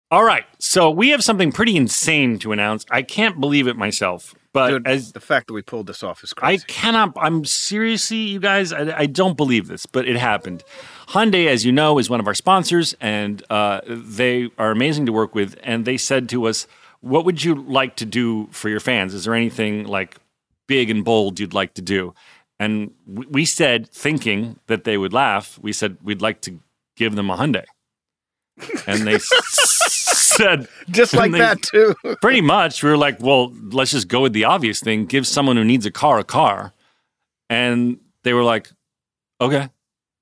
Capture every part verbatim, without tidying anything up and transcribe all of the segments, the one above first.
All right, so we have something pretty insane to announce. I can't believe it myself, but Dude, as the fact that we pulled this off is I crazy. cannot. I'm seriously, you guys. I, I don't believe this, but it happened. Hyundai, as you know, is one of our sponsors, and uh, they are amazing to work with. And they said to us, "What would you like to do for your fans? Is there anything like big and bold you'd like to do?" And we, we said, thinking that they would laugh, we said we'd like to give them a Hyundai, and they said just like they, that too. Pretty much, we were like, well, let's just go with the obvious thing: give someone who needs a car a car. And they were like, okay.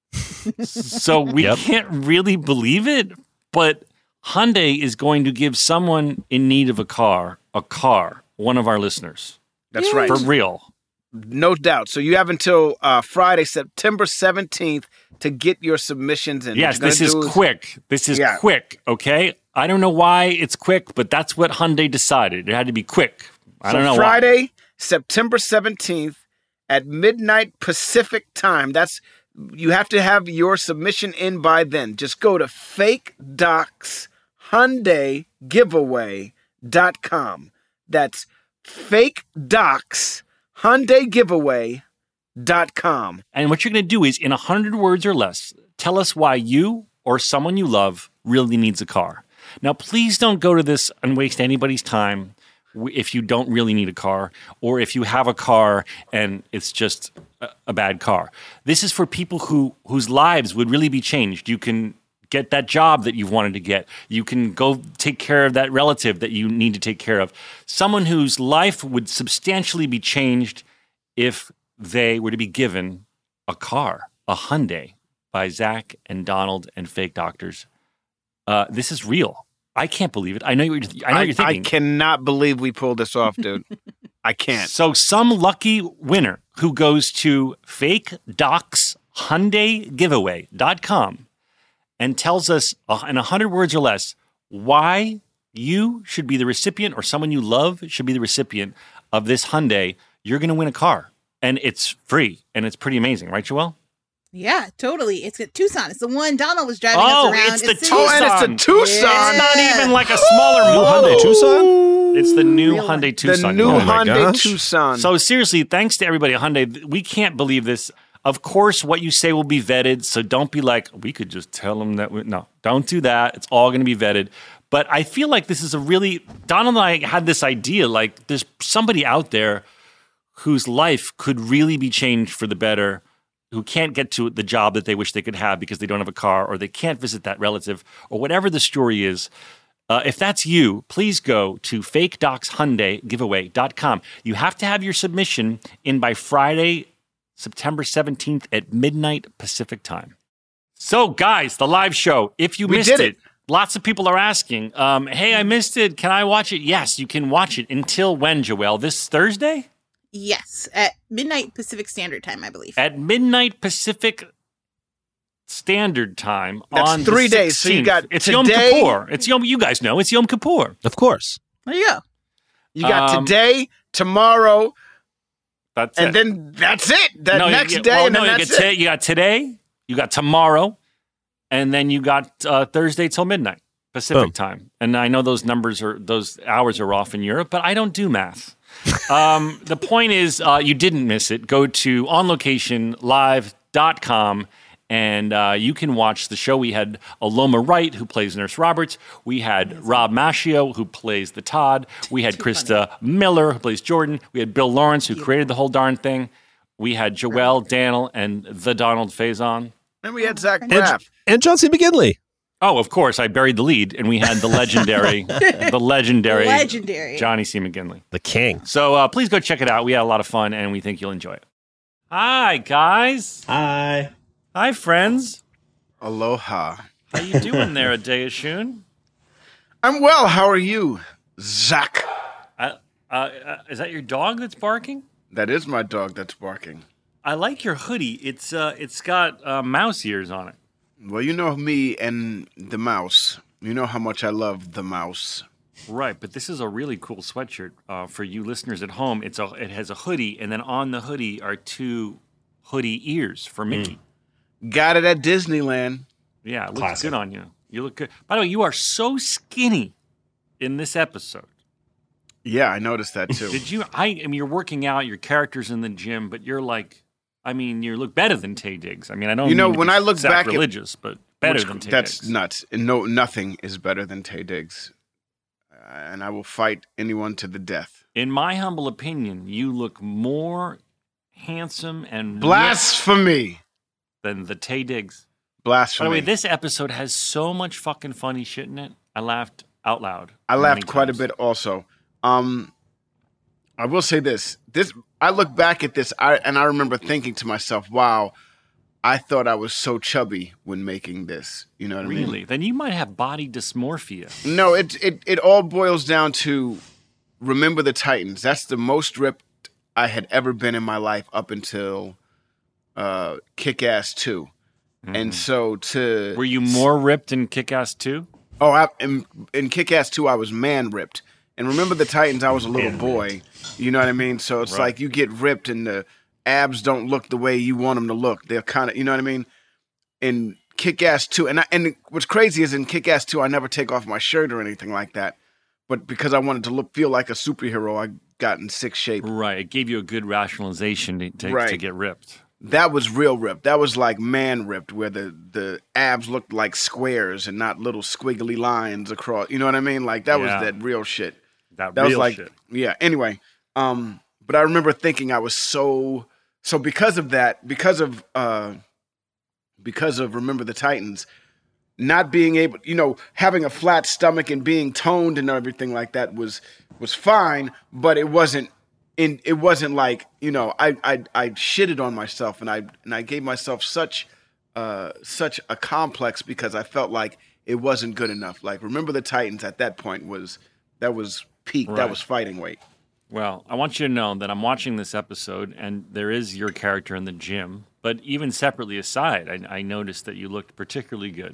So we yep. can't really believe it, but Hyundai is going to give someone in need of a car a car. One of our listeners. That's right, for real. No doubt. So you have until uh, Friday, September seventeenth to get your submissions in. Yes, this is, is quick. This is yeah. quick, okay? I don't know why it's quick, but that's what Hyundai decided. It had to be quick. I so don't know Friday, why. September seventeenth at midnight Pacific time. That's you have to have your submission in by then. Just go to fake docs hyundai giveaway dot com. That's fake docs hyundai giveaway dot com. And what you're going to do is, in one hundred words or less, tell us why you or someone you love really needs a car. Now, please don't go to this and waste anybody's time if you don't really need a car, or if you have a car and it's just a, a bad car. This is for people who whose lives would really be changed. You can get that job that you've wanted to get. You can go take care of that relative that you need to take care of. Someone whose life would substantially be changed if they were to be given a car, a Hyundai, by Zach and Donald and Fake Doctors. Uh, this is real. I can't believe it. I know you're, I know I, you're thinking. I cannot believe we pulled this off, dude. I can't. So some lucky winner who goes to fake docs hyundai giveaway dot com and tells us uh, in one hundred words or less why you should be the recipient, or someone you love should be the recipient of this Hyundai, you're going to win a car. And it's free, and it's pretty amazing. Right, Joelle? Yeah, totally. It's a Tucson. It's the one Donald was driving oh, us around. it's the it's Tucson. Oh, and it's a Tucson. Yeah. It's not even like a smaller New model. Hyundai Tucson? It's the new Real Hyundai one. Tucson. The new Oh my Hyundai gosh. Tucson. So seriously, thanks to everybody at Hyundai. We can't believe this. Of course, what you say will be vetted, so don't be like, we could just tell them that. We, no, don't do that. It's all going to be vetted. But I feel like this is a really, Donald and I had this idea, like there's somebody out there whose life could really be changed for the better, who can't get to the job that they wish they could have because they don't have a car, or they can't visit that relative, or whatever the story is. Uh, if that's you, please go to fake docs hyundai giveaway dot com. You have to have your submission in by Friday, September seventeenth at midnight Pacific time. So, guys, the live show, if you We missed did it, it. lots of people are asking, um, hey, I missed it. Can I watch it? Yes, you can watch it. Until when, Joelle? This Thursday? Yes, at midnight Pacific Standard Time, I believe. At midnight Pacific Standard Time. That's on three the days. So you sixteenth. got It's today- Yom Kippur. It's Yom, you guys know, it's Yom Kippur. Of course. There you go. You got Um, today, tomorrow, That's and it. then that's it. That you- next you, day, well, and no, then you that's got it. t- you got today, you got tomorrow, and then you got uh, Thursday till midnight Pacific Boom. time. And I know those numbers are those hours are off in Europe, but I don't do math. um, the point is, uh, you didn't miss it. Go to on location live dot com. And uh, you can watch the show. We had Aloma Wright, who plays Nurse Roberts. We had Rob Maschio, who plays the Todd. We had Krista Miller, who plays Jordan. We had Bill Lawrence, who created the whole darn thing. We had Joelle, Daniel, and the Donald Faison. And we had Zach And, Braff. and John C. McGinley. Oh, of course, I buried the lead, and we had the legendary, the legendary, Legendary. Johnny C. McGinley. The king. So uh, please go check it out. We had a lot of fun, and we think you'll enjoy it. Hi, guys. Hi. Hi, friends. Aloha. How you doing there, Adea Shun? I'm well. How are you, Zach? Uh, uh, uh, is that your dog that's barking? That is my dog that's barking. I like your hoodie. It's uh, it's got uh, mouse ears on it. Well, you know me and the mouse. You know how much I love the mouse. Right, but this is a really cool sweatshirt uh, for you listeners at home. It's a it has a hoodie, and then on the hoodie are two hoodie ears for Mickey. Got it at Disneyland. Yeah, it looks Classic. good on you. You look good. By the way, you are so skinny in this episode. Yeah, I noticed that too. Did you? I, I mean, you're working out. Your character's in the gym, but you're like, I mean, you look better than Taye Diggs. I mean, I don't. You know, mean to when be I look back at- sacrilegious, but better Which- than Taye that's Diggs. nuts. And no, nothing is better than Taye Diggs, uh, and I will fight anyone to the death. In my humble opinion, you look more handsome and Blasphemy! ripped than the Taye Diggs. By Blasphemy! the way, this episode has so much fucking funny shit in it. I laughed out loud. I many laughed quite times. a bit also. Um, I will say this. This I look back at this I, and I remember thinking to myself, wow, I thought I was so chubby when making this. You know what I mean? Really? Then you might have body dysmorphia. No, it, it, it all boils down to Remember the Titans. That's the most ripped I had ever been in my life up until uh, Kick-Ass two. Mm-hmm. And so to... Were you more ripped in Kick-Ass two? Oh, I, in, in Kick-Ass two, I was man ripped. And Remember the Titans, I was a little boy. You know what I mean? So it's Right. like you get ripped and the abs don't look the way you want them to look. They're kind of, you know what I mean? In Kick-Ass two, and I, and what's crazy is in Kick-Ass two, I never take off my shirt or anything like that. But because I wanted to look feel like a superhero, I got in sick shape. Right. It gave you a good rationalization to, to, Right. to get ripped. That was real ripped. That was like man ripped, where the, the abs looked like squares and not little squiggly lines across. You know what I mean? Like that Yeah. was that real shit. That, That real was like, shit. yeah. Anyway, um, but I remember thinking I was so so because of that, because of uh, because of Remember the Titans, not being able, you know, having a flat stomach and being toned and everything like that was was fine, but it wasn't. In, it wasn't like, you know, I, I I shitted on myself and I and I gave myself such uh, such a complex because I felt like it wasn't good enough. Like Remember the Titans at that point was that was peak. Right. That was fighting weight. Well, I want you to know that I'm watching this episode, and there is your character in the gym. But even separately aside, I, I noticed that you looked particularly good.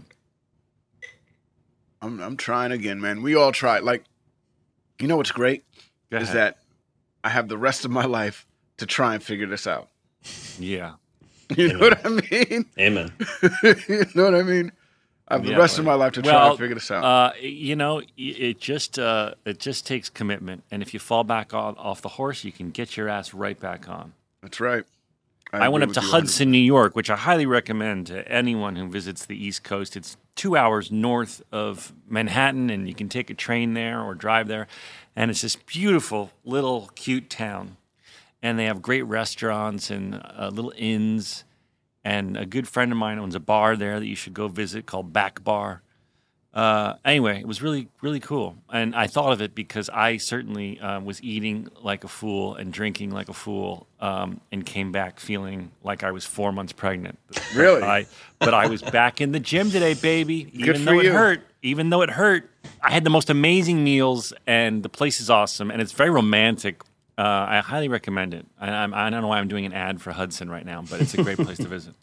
I'm I'm trying again, man. We all try. Like, you know what's great Go is ahead. that I have the rest of my life to try and figure this out. Yeah. You know what I mean? Amen. You know what I mean? I have the Yeah, rest of buddy. my life to try Well, and figure this out. Uh, you know, i- it just uh, it just takes commitment, and if you fall back off, off the horse, you can get your ass right back on. That's right. I, went agree up to with you Hudson, New York, which I highly recommend to anyone who visits the East Coast. It's two hours north of Manhattan, and you can take a train there or drive there. And it's this beautiful little cute town. And they have great restaurants and uh, little inns. And a good friend of mine owns a bar there that you should go visit called Back Bar. Uh, anyway, it was really, really cool. And I thought of it because I certainly uh, was eating like a fool and drinking like a fool um, and came back feeling like I was four months pregnant. Really? But I, but I was back in the gym today, baby. Even Good for though it you. hurt. Even though it hurt. I had the most amazing meals, and the place is awesome, and it's very romantic. Uh, I highly recommend it. I, I'm, I don't know why I'm doing an ad for Hudson right now, but it's a great place to visit.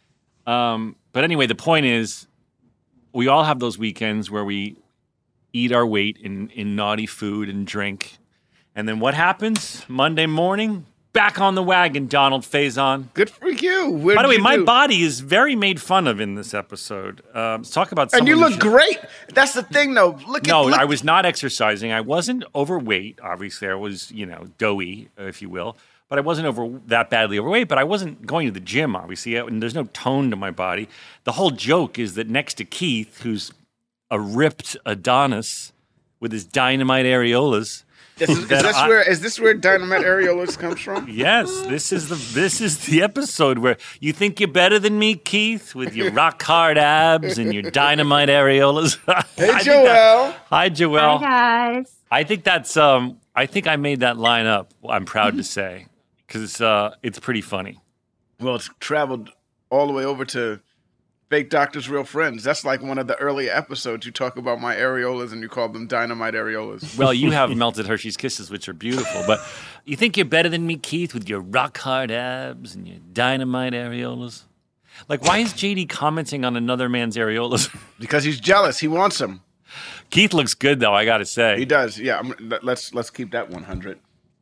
Um, but anyway, the point is, we all have those weekends where we eat our weight in, in naughty food and drink. And then what happens? Monday morning, back on the wagon, Donald Faison. Good for you. What By the did way, you my do? body is very made fun of in this episode. Um, let's talk about And you someone look who should- great. That's the thing, though. Look at No, look, I was not exercising. I wasn't overweight. Obviously, I was, you know, doughy, if you will. But I wasn't over that badly overweight. But I wasn't going to the gym, obviously, and there's no tone to my body. The whole joke is that next to Keith, who's a ripped Adonis with his dynamite areolas. This is, is that this I- where is this where Dynamite Areolas comes from? Yes, this is the this is the episode where you think you're better than me, Keith, with your rock hard abs and your dynamite areolas. Hey, I think that- Joelle. Hi, Joelle. Hi guys. I think that's um. I think I made that line up. I'm proud to say because uh, it's pretty funny. Well, it's traveled all the way over to Fake Doctors, Real Friends. That's like one of the early episodes. You talk about my areolas and you call them Dynamite Areolas. Well, you have melted Hershey's Kisses, which are beautiful, but you think you're better than me, Keith, with your rock hard abs and your dynamite areolas. Like, why is J D commenting on another man's areolas? Because he's jealous. He wants them. Keith looks good, though. I got to say. He does. Yeah. I'm, let- let's let's keep that one hundred.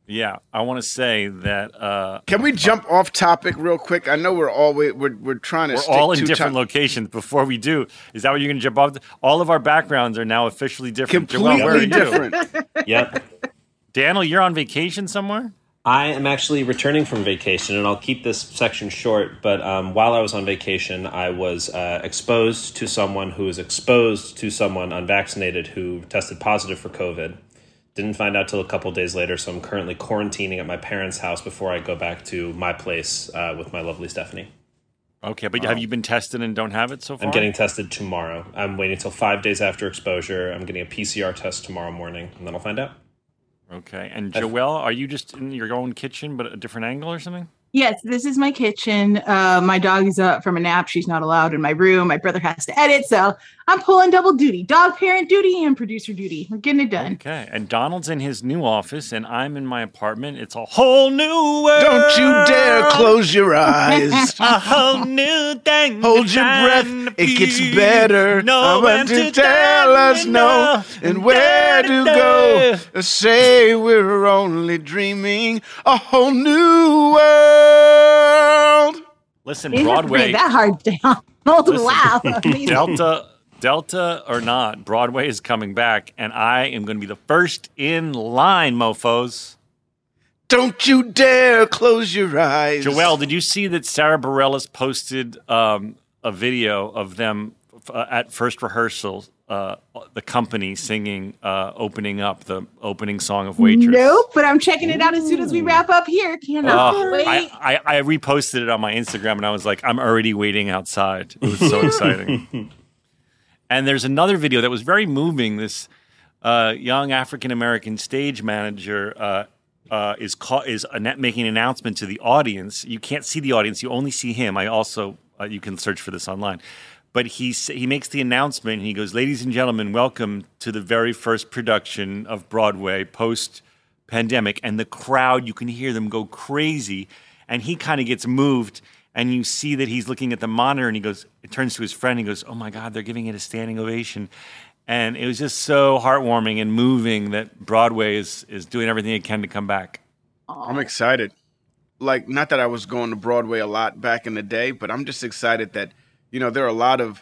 Yeah, I want to say that uh, Can we jump off topic real quick? I know we're all we're we're, we're trying to. we're stick all in to different top- locations. Before we do, is that what you're going to jump off? All of our backgrounds are now officially different. Joelle, where are Completely you? different. Yep. Daniel, you're on vacation somewhere? I am actually returning from vacation, and I'll keep this section short. But um, while I was on vacation, I was uh, exposed to someone who was exposed to someone unvaccinated who tested positive for COVID. Didn't find out till a couple days later, so I'm currently quarantining at my parents' house before I go back to my place uh, with my lovely Stephanie. Okay, but have you been tested and don't have it so far? I'm getting tested tomorrow. I'm waiting until five days after exposure. I'm getting a P C R test tomorrow morning, and then I'll find out. Okay, and Joelle, are you just in your own kitchen but a different angle or something? Yes, this is my kitchen. Uh, my dog is up from a nap. She's not allowed in my room. My brother has to edit, so I'm pulling double duty: dog parent duty and producer duty. We're getting it done. Okay, and Donald's in his new office, and I'm in my apartment. It's a whole new world. Don't you dare close your eyes. A whole new thing. Hold your breath. It gets better. No I want to tell us no and where to go. Say we're only dreaming a whole new world. Listen, You didn't have to Broadway, break that hard down. Oh, Listen, wow. Amazing. Delta, Delta or not, Broadway is coming back, and I am going to be the first in line, mofos. Don't you dare close your eyes. Joelle, did you see that Sarah Bareilles posted um, a video of them uh, at first rehearsal, uh, the company singing, uh, opening up the opening song of Waitress? Nope, but I'm checking it out as soon as we wrap up here. Cannot Uh, wait. I, I, I reposted it on my Instagram, and I was like, I'm already waiting outside. It was so exciting. And there's another video that was very moving. This uh, young African-American stage manager uh, uh, is ca- is an- making an announcement to the audience. You can't see the audience. You only see him. I also, uh, you can search for this online. But he s- he makes the announcement, and he goes, "Ladies and gentlemen, welcome to the very first production of Broadway post-pandemic." And the crowd, you can hear them go crazy. And he kind of gets moved, and you see that he's looking at the monitor, and he goes, it turns to his friend, and he goes, "Oh my God, they're giving it a standing ovation." And it was just so heartwarming and moving that Broadway is is doing everything it can to come back. I'm excited. Like, not that I was going to Broadway a lot back in the day, but I'm just excited that, you know, there are a lot of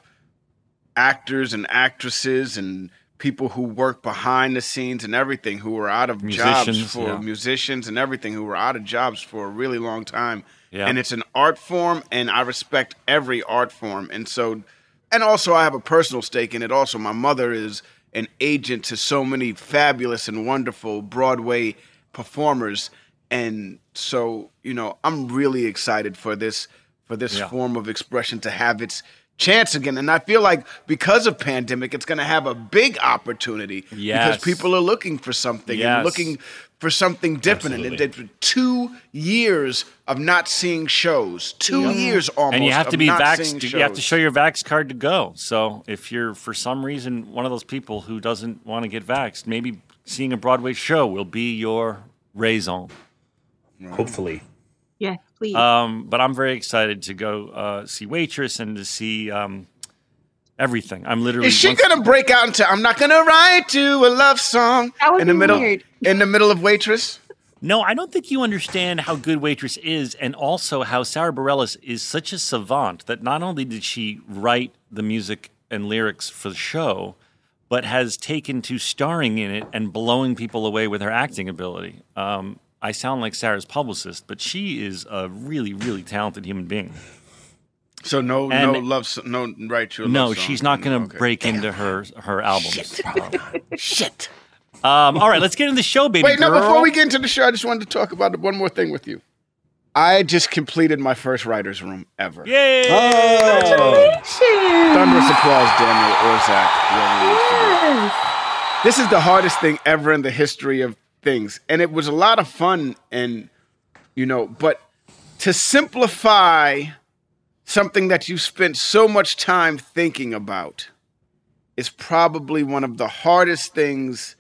actors and actresses and people who work behind the scenes and everything who were out of jobs Musicians, for yeah. musicians and everything who were out of jobs for a really long time. Yeah. And it's an art form, and I respect every art form. And so, and also I have a personal stake in it. Also, my mother is an agent to so many fabulous and wonderful Broadway performers. And so, you know, I'm really excited for this for this Yeah. form of expression to have its chance again. And I feel like because of pandemic, it's going to have a big opportunity Yes. because people are looking for something Yes. and looking for something different. Absolutely. And it's two years of not seeing shows, two years almost. And you have of to be not seeing vaxxed. You have to shows. show your vax card to go. So if you're, for some reason, one of those people who doesn't want to get vaxxed, maybe seeing a Broadway show will be your raison. Hopefully. Yeah, please. Um, but I'm very excited to go uh, see Waitress and to see um, everything. I'm literally. Is she once- gonna break out into "I'm not gonna write you a love song" That would in the be middle weird. in the middle of Waitress? No, I don't think you understand how good Waitress is, and also how Sarah Bareilles is such a savant that not only did she write the music and lyrics for the show, but has taken to starring in it and blowing people away with her acting ability. Um, I sound like Sarah's publicist, but she is a really, really talented human being. So no, And- no love, so- no write you a No, love song. she's not going to Okay. break into her her albums. Shit. Um, all right, let's get into the show, baby Wait, girl. no, before we get into the show, I just wanted to talk about one more thing with you. I just completed my first writer's room ever. Yay! Congratulations. Thunderous applause, Daniel Orzak. whoever wants to do it. Yes. This is the hardest thing ever in the history of things. And it was a lot of fun and, you know, but to simplify something that you spent so much time thinking about is probably one of the hardest things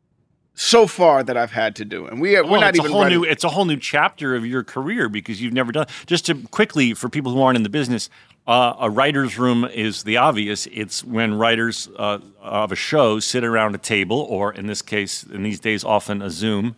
so far that I've had to do. And we are, we're Well, not it's even a whole writing- new it's a whole new chapter of your career because you've never done. Just to quickly for people who aren't in the business, uh, a writer's room is the obvious. It's when writers uh, of a show sit around a table, or in this case, in these days, often a Zoom,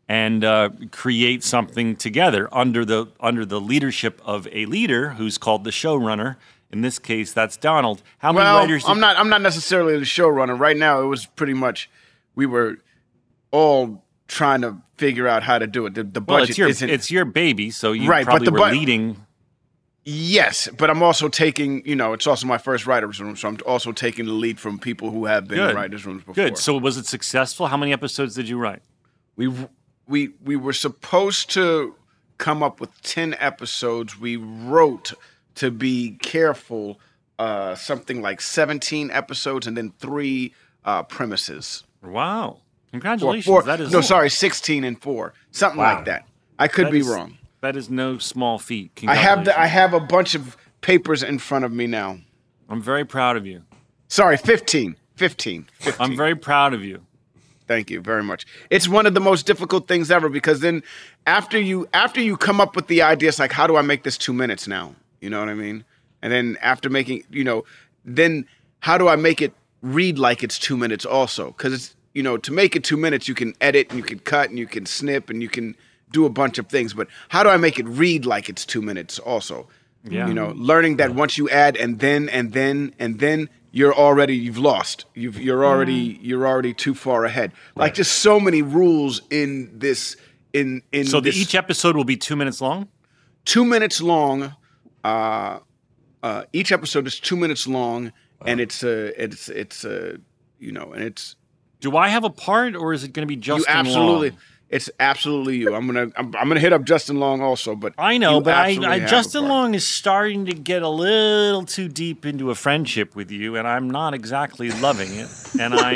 and uh, create something together under the under the leadership of a leader who's called the showrunner. In this case, that's Donald. How many well, writers? Did- I'm not. I'm not necessarily the showrunner right now. It was pretty much we were all trying to figure out how to do it. The, the budget well, it's your isn't. it's your baby, so you Right, but probably the were bu- leading. Yes, but I'm also taking. You know, it's also my first writers' room, so I'm also taking the lead from people who have been Good. in writers' rooms before. Good. So was it successful? How many episodes did you write? we we we were supposed to come up with ten episodes. We wrote, to be careful, uh, something like seventeen episodes and then three uh, premises. Wow! Or Congratulations. four, that is no, sorry, sixteen and four, something Wow. like that. I could that be is- wrong. That is no small feat. I have the I Congratulations. have a bunch of papers in front of me now. I'm very proud of you. Sorry, fifteen. fifteen. fifteen. I'm very proud of you. Thank you very much. It's one of the most difficult things ever because then after you after you come up with the idea, it's like, how do I make this two minutes now? You know what I mean? And then after making, you know, then how do I make it read like it's two minutes also? Because it's, you know, to make it two minutes, you can edit and you can cut and you can snip and you can do a bunch of things. But how do I make it read like it's two minutes also? Yeah. You know, learning that once you add and then and then and then you're already you've lost. You've you're already you're already too far ahead. Like just so many rules in this in in So the, this each episode will be two minutes long? two minutes long. Uh, uh, each episode is two minutes long, and it's a it's it's a you know, and it's Do I have a part, or is it going to be Justin you absolutely. Long? It's absolutely you. I'm gonna I'm, I'm gonna hit up Justin Long also, but I know, you but I, absolutely I have a Justin part. Long is starting to get a little too deep into a friendship with you, and I'm not exactly loving it. And I,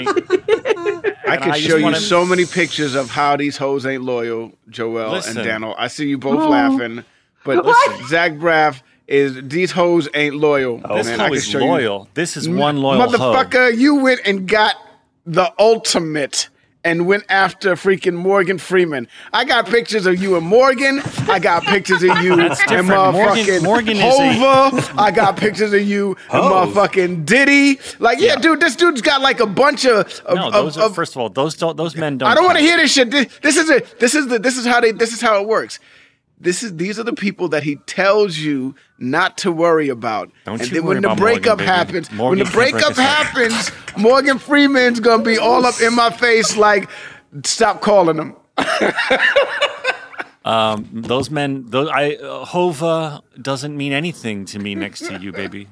I can I just show you wanna- so many pictures of how these hoes ain't loyal, Joel Listen. and Daniel. I see you both Oh. laughing, but What? Zach Braff is these hoes ain't loyal. this man. I hoe can is show you- loyal. This is one loyal hoe. Motherfucker, you went and got the ultimate and went after freaking Morgan Freeman. I got pictures of you and Morgan. I got pictures of you and different. motherfucking Morgan- Morgan is a- Hova. I got pictures of you and Hove. motherfucking Diddy. Like, yeah, Yeah. dude, this dude's got like a bunch of. of No, of- those are of- first of all, those don't, those men don't. I don't want to count. hear this shit. This, this is it. This is the. This is how they. This is how it works. This is. These are the people that he tells you not to worry about. Don't and you then worry when the about Morgan, breakup baby. happens, Morgan when the can't break breakup us up. happens, Morgan Freeman's gonna be all up in my face like, stop calling him. Those men, those I uh, Hova doesn't mean anything to me next to you, baby.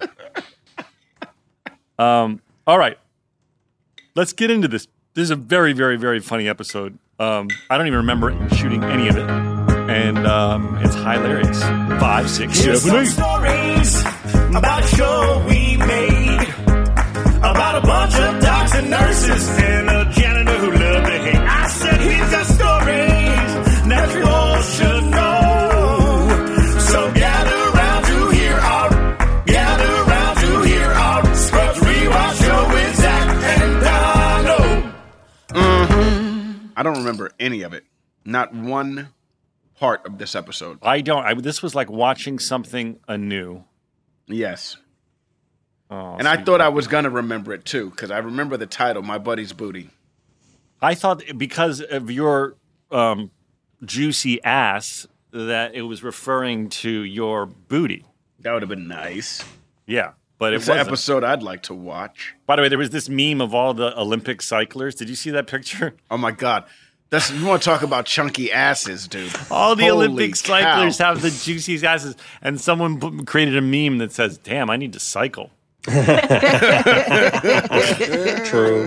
Um. All right, let's get into this. This is a very, very, very funny episode. Um, I don't even remember shooting any of it, and um, it's hilarious. Five, six, Here's seven, some eight. stories about a show we made about a bunch of docs and nurses and a janitor who loved to hate. I said he's got stories that you all should know. So gather round to hear our, gather round to hear our Scrubs Rewatch show with Zach and Donald. I don't remember any of it. Not one part of this episode. I don't. I, this was like watching something anew. Yes. Oh, And I thought I was gonna remember it too, because I remember the title, My Buddy's Booty. I thought because of your um, juicy ass that it was referring to your booty. That would have been nice. Yeah, but it It's an wasn't. episode I'd like to watch. By the way, there was this meme of all the Olympic cyclers. Did you see that picture? Oh my God. That's you want to talk about chunky asses, dude. All the Holy Olympic cow. cyclers have the juiciest asses, and someone p- created a meme that says, "Damn, I need to cycle." True.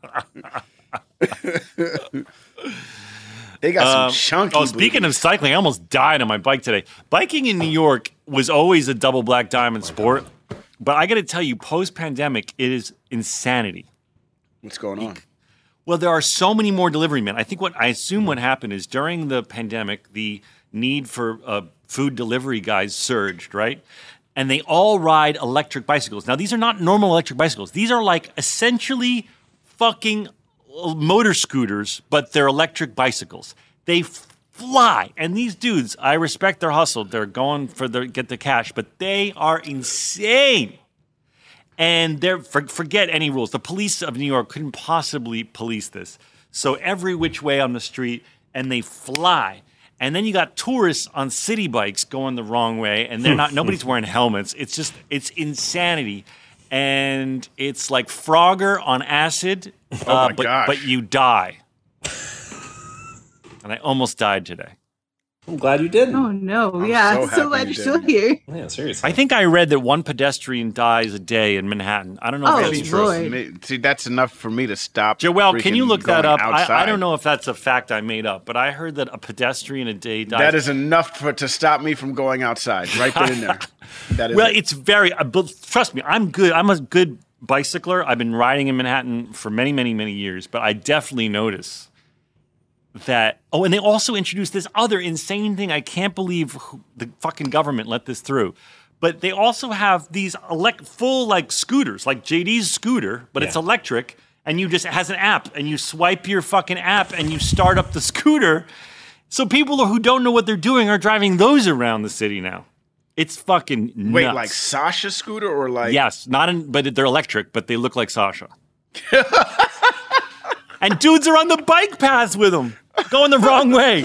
They got Um, some chunky. oh, speaking of cycling, I almost died on my bike today. Biking in New York was always a double black diamond sport, but I got to tell you, post-pandemic, it is insanity. what's going on? Well, there are so many more delivery men. I think what I assume what happened is during the pandemic, the need for uh, food delivery guys surged, right? And they all ride electric bicycles. Now, these are not normal electric bicycles. These are like essentially fucking motor scooters, but they're electric bicycles. They f- fly. And these dudes, I respect their hustle. They're going for the get the cash, but they are insane. And they're for, forget any rules. The police of New York couldn't possibly police this. So every which way on the street, and they fly. And then you got tourists on city bikes going the wrong way, and they're not. Nobody's wearing helmets. It's just it's insanity, and it's like Frogger on acid. Oh uh, my but, gosh. but you die. And I almost died today. I'm glad you didn't. Oh no! I'm yeah, so so, happy glad you you're still didn't. here. Yeah, seriously. I think I read that one pedestrian dies a day in Manhattan. I don't know Oh, if that's true. Lord. Me- See, that's enough for me to stop. Joelle, can you freaking look that going up? I, I outside. don't know if that's a fact I made up, but I heard that a pedestrian a day dies. That is enough for to stop me from going outside. Right then and there. That is Well, it. it's very. Uh, but trust me, I'm good. I'm a good bicycler. I've been riding in Manhattan for many, many, many years. But I definitely notice that. Oh, and they also introduced this other insane thing. I can't believe who, the fucking government let this through. But they also have these elect, full like scooters, like J D's scooter, but it's Yeah. electric, and you just it has an app, and you swipe your fucking app, and you start up the scooter. So people who don't know what they're doing are driving those around the city now. It's fucking nuts. Wait, like Sasha scooter or like? Yes, not in, but they're electric, but they look like Sasha. And dudes are on the bike paths with them, going the wrong way.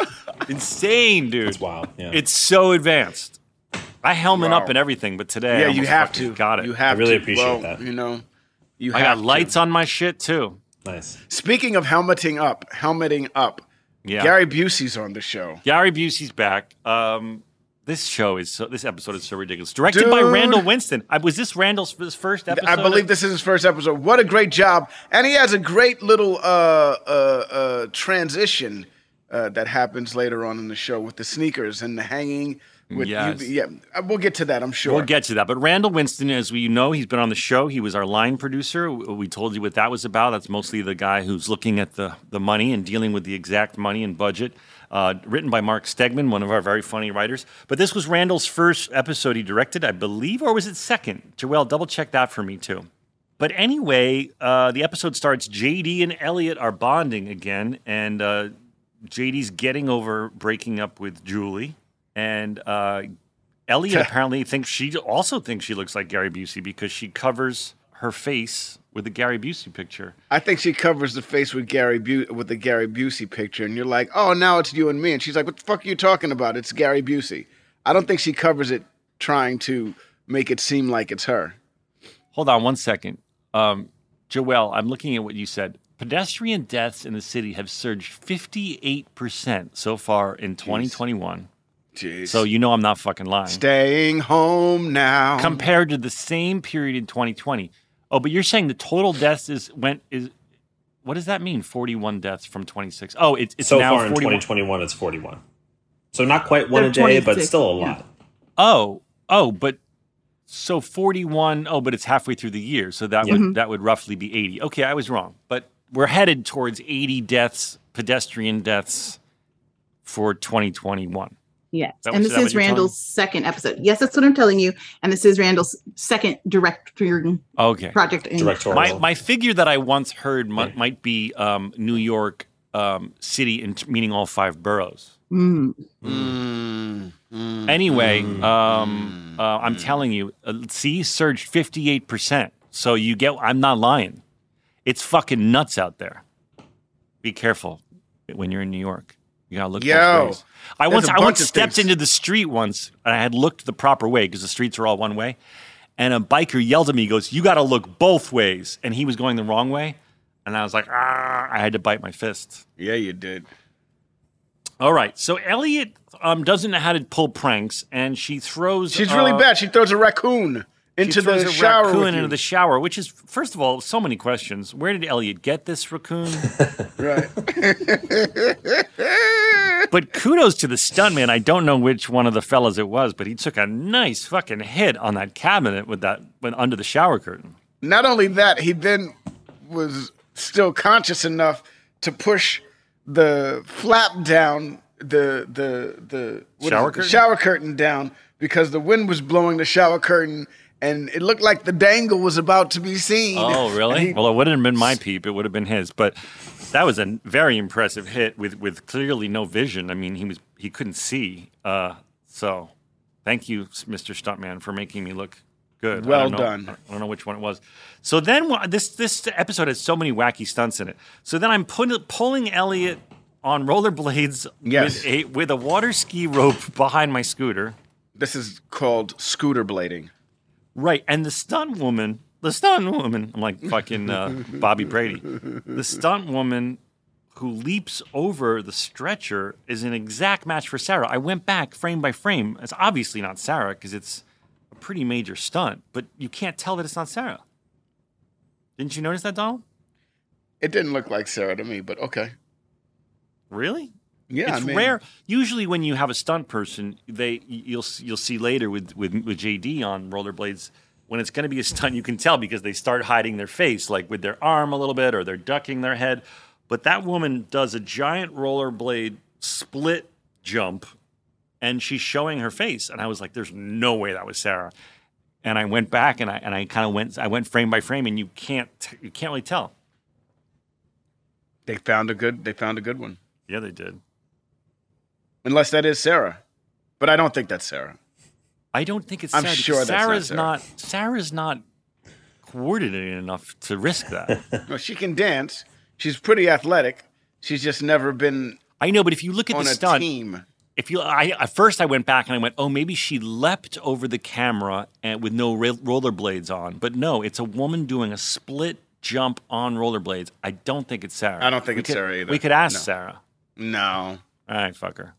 Insane, dude. It's wild. Yeah. It's so advanced. I helmet Wow. up and everything, but today I Yeah, you almost have fucking to. got it. You have I really to. appreciate well, that. You know, you I have got lights to. on my shit too. nice. Speaking of helmeting up, helmeting up. Yeah. Gary Busey's on the show. Gary Busey's back. Um, this show is so. This episode is so ridiculous. Directed by Dude. Randall Winston. I, was this Randall's his first episode? I believe this is his first episode. What a great job. And he has a great little uh, uh, uh, transition uh, that happens later on in the show with the sneakers and the hanging. With Yes. you, yeah, we'll get to that, I'm sure. We'll get to that. But Randall Winston, as we know, he's been on the show. He was our line producer. We told you what that was about. That's mostly the guy who's looking at the, the money and dealing with the exact money and budget. Uh, written by Mark Stegman, one of our very funny writers. But this was Randall's first episode he directed, I believe, or was it second? Joelle, double check that for me, too. But anyway, uh, the episode starts. J D and Elliot are bonding again, and uh, J D's getting over breaking up with Julie. And uh, Elliot apparently thinks she also thinks she looks like Gary Busey because she covers her face with the Gary Busey picture. I think she covers the face with Gary Bu- with the Gary Busey picture, and you're like, oh, now it's you and me. And she's like, what the fuck are you talking about? It's Gary Busey. I don't think she covers it trying to make it seem like it's her. Hold on one second. Um, Joelle, I'm looking at what you said. Pedestrian deaths in the city have surged fifty-eight percent so far in twenty twenty-one. Jeez. So you know I'm not fucking lying. Staying home now. Compared to the same period in twenty twenty. Oh, but you're saying the total deaths is went is what does that mean? forty-one deaths from twenty-six. Oh, it's it's So now far in forty-one. twenty twenty-one, it's forty-one. So not quite one They're a day, but twenty-six, still a yeah. lot. Oh, oh, but so forty-one. Oh, but it's halfway through the year, so that Yeah. would that would roughly be eighty. Okay, I was wrong, but we're headed towards eighty deaths, pedestrian deaths, for twenty twenty-one. Yes. That And was- this that what is you're telling Randall's second episode. Yes, that's what I'm telling you. And this is Randall's second director Okay. project. In Directorial. My my figure that I once heard might, might be um, New York um, City, in, meaning all five boroughs. Mm. Mm, mm, Anyway, mm, um, uh, I'm telling you, uh, see, surged fifty-eight percent. So you get, I'm not lying. It's fucking nuts out there. Be careful when you're in New York. You gotta look Yo, both ways. I there's once, a I bunch once of stepped things. into the street once, and I had looked the proper way because the streets are all one way. And a biker yelled at me, he goes, "You gotta look both ways." And he was going the wrong way. And I was like, ah, I had to bite my fist. Yeah, you did. All right. So Elliot um, doesn't know how to pull pranks, and she throws. She's really uh, bad. She throws a raccoon into she throws the a shower raccoon with into you. the shower, which is, first of all, so many questions. Where did Elliot get this raccoon? Right. But kudos to the stuntman. I don't know which one of the fellas it was, but he took a nice fucking hit on that cabinet with that went under the shower curtain. Not only that, he then was still conscious enough to push the flap down, the the the what is Shower it? The curtain? shower curtain down because the wind was blowing the shower curtain, and it looked like the dangle was about to be seen. Oh, And really? he- Well, it wouldn't have been my peep. It would have been his. But that was a very impressive hit with, with clearly no vision. I mean, he was he couldn't see. Uh, so thank you, Mister Stuntman, for making me look good. I Well don't know- done. I don't know which one it was. So then wha- this this episode has so many wacky stunts in it. So then I'm put, pulling Elliot on rollerblades Yes. with a with a water ski rope behind my scooter. This is called scooter blading. Right, and the stunt woman, the stunt woman, I'm like fucking uh, Bobby Brady. The stunt woman who leaps over the stretcher is an exact match for Sarah. I went back frame by frame. It's obviously not Sarah because it's a pretty major stunt, but you can't tell that it's not Sarah. Didn't you notice that, Donald? It didn't look like Sarah to me, but okay. Really? Yeah, It's I mean, rare. Usually, when you have a stunt person, they you'll you'll see later with with, with J D on rollerblades when it's going to be a stunt. You can tell because they start hiding their face, like with their arm a little bit, or they're ducking their head. But that woman does a giant rollerblade split jump, and she's showing her face. And I was like, "There's no way that was Sarah." And I went back and I and I kind of went I went frame by frame, and you can't you can't really tell. They found a good. They found a good one. Yeah, they did. Unless that is Sarah, but I don't think that's Sarah. I don't think it's I'm Sarah. sure because that's not Sarah's Sarah. not Sarah's not coordinated enough to risk that. Well, she can dance. She's pretty athletic. She's just never been I know, but if you look at on the a stunt, team. if you, I at first I went back and I went, oh, maybe she leapt over the camera and with no ra- rollerblades on, but no, it's a woman doing a split jump on rollerblades. I don't think it's Sarah. I don't think We it's could- Sarah either. We could ask No. Sarah. No. All right, fuck her.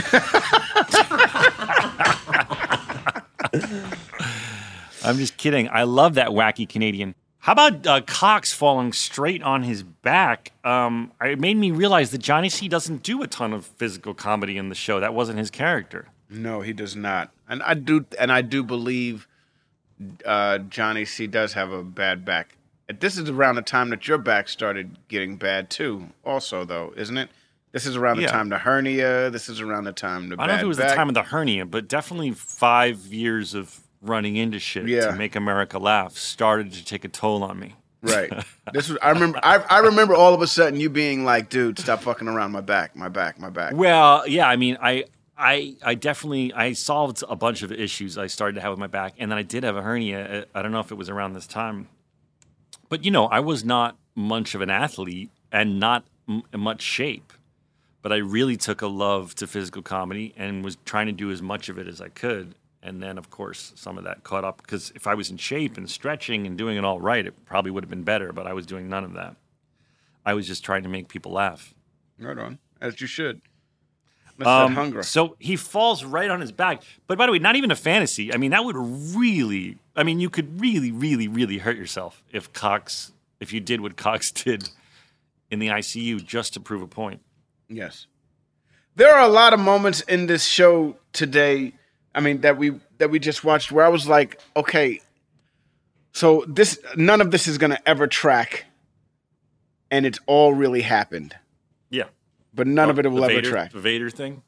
I'm just kidding. I love that wacky Canadian. How about uh, Cox falling straight on his back? Um, it made me realize that Johnny C doesn't do a ton of physical comedy in the show. That wasn't his character. No, he does not. And I do and I do believe uh, Johnny C does have a bad back. This is around the time that your back started getting bad too, also though, isn't it? This is around the Yeah. time the hernia. This is around the time the I don't know bad if it was back. the time of the hernia, but definitely five years of running into shit Yeah. to make America laugh started to take a toll on me. Right. This was. I remember. I, I remember all of a sudden you being like, "Dude, stop fucking around my back, my back, my back." Well, yeah, I mean, I, I, I definitely, I solved a bunch of issues I started to have with my back, and then I did have a hernia. I don't know if it was around this time, but you know, I was not much of an athlete and not m- in much shape, but I really took a love to physical comedy and was trying to do as much of it as I could. And then, of course, some of that caught up because if I was in shape and stretching and doing it all right, it probably would have been better, but I was doing none of that. I was just trying to make people laugh. Right on, as you should. That's Um, that hunger. So he falls right on his back. But by the way, not even a fantasy. I mean, that would really, I mean, you could really, really, really hurt yourself if Cox, if you did what Cox did in the I C U just to prove a point. Yes. There are a lot of moments in this show today, I mean, that we that we just watched where I was like, okay, so this none of this is gonna ever track, and it's all really happened. Yeah. But none of it The will ever Vader, track. The Vader thing.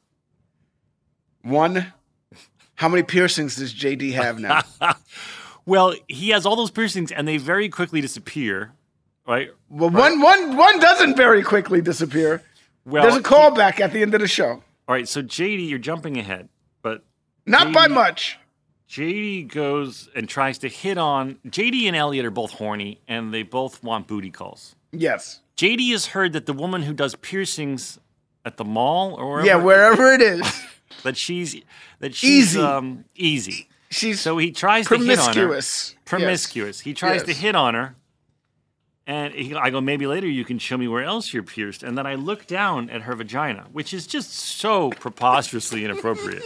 One, how many piercings does J D have now? Well, he has all those piercings and they very quickly disappear, right? Well, one one one doesn't very quickly disappear. Well, There's a callback at the end of the show. All right, so J D, you're jumping ahead, but Not by J D much. J D goes and tries to hit on J D and Elliot are both horny and they both want booty calls. Yes. J D has heard that the woman who does piercings at the mall or wherever, Yeah, wherever it is. that she's that she's Easy. um easy. She's So he tries to hit on her. promiscuous. Promiscuous. He tries Yes. to hit on her. And he, I go, maybe later you can show me where else you're pierced. And then I look down at her vagina, which is just so preposterously inappropriate.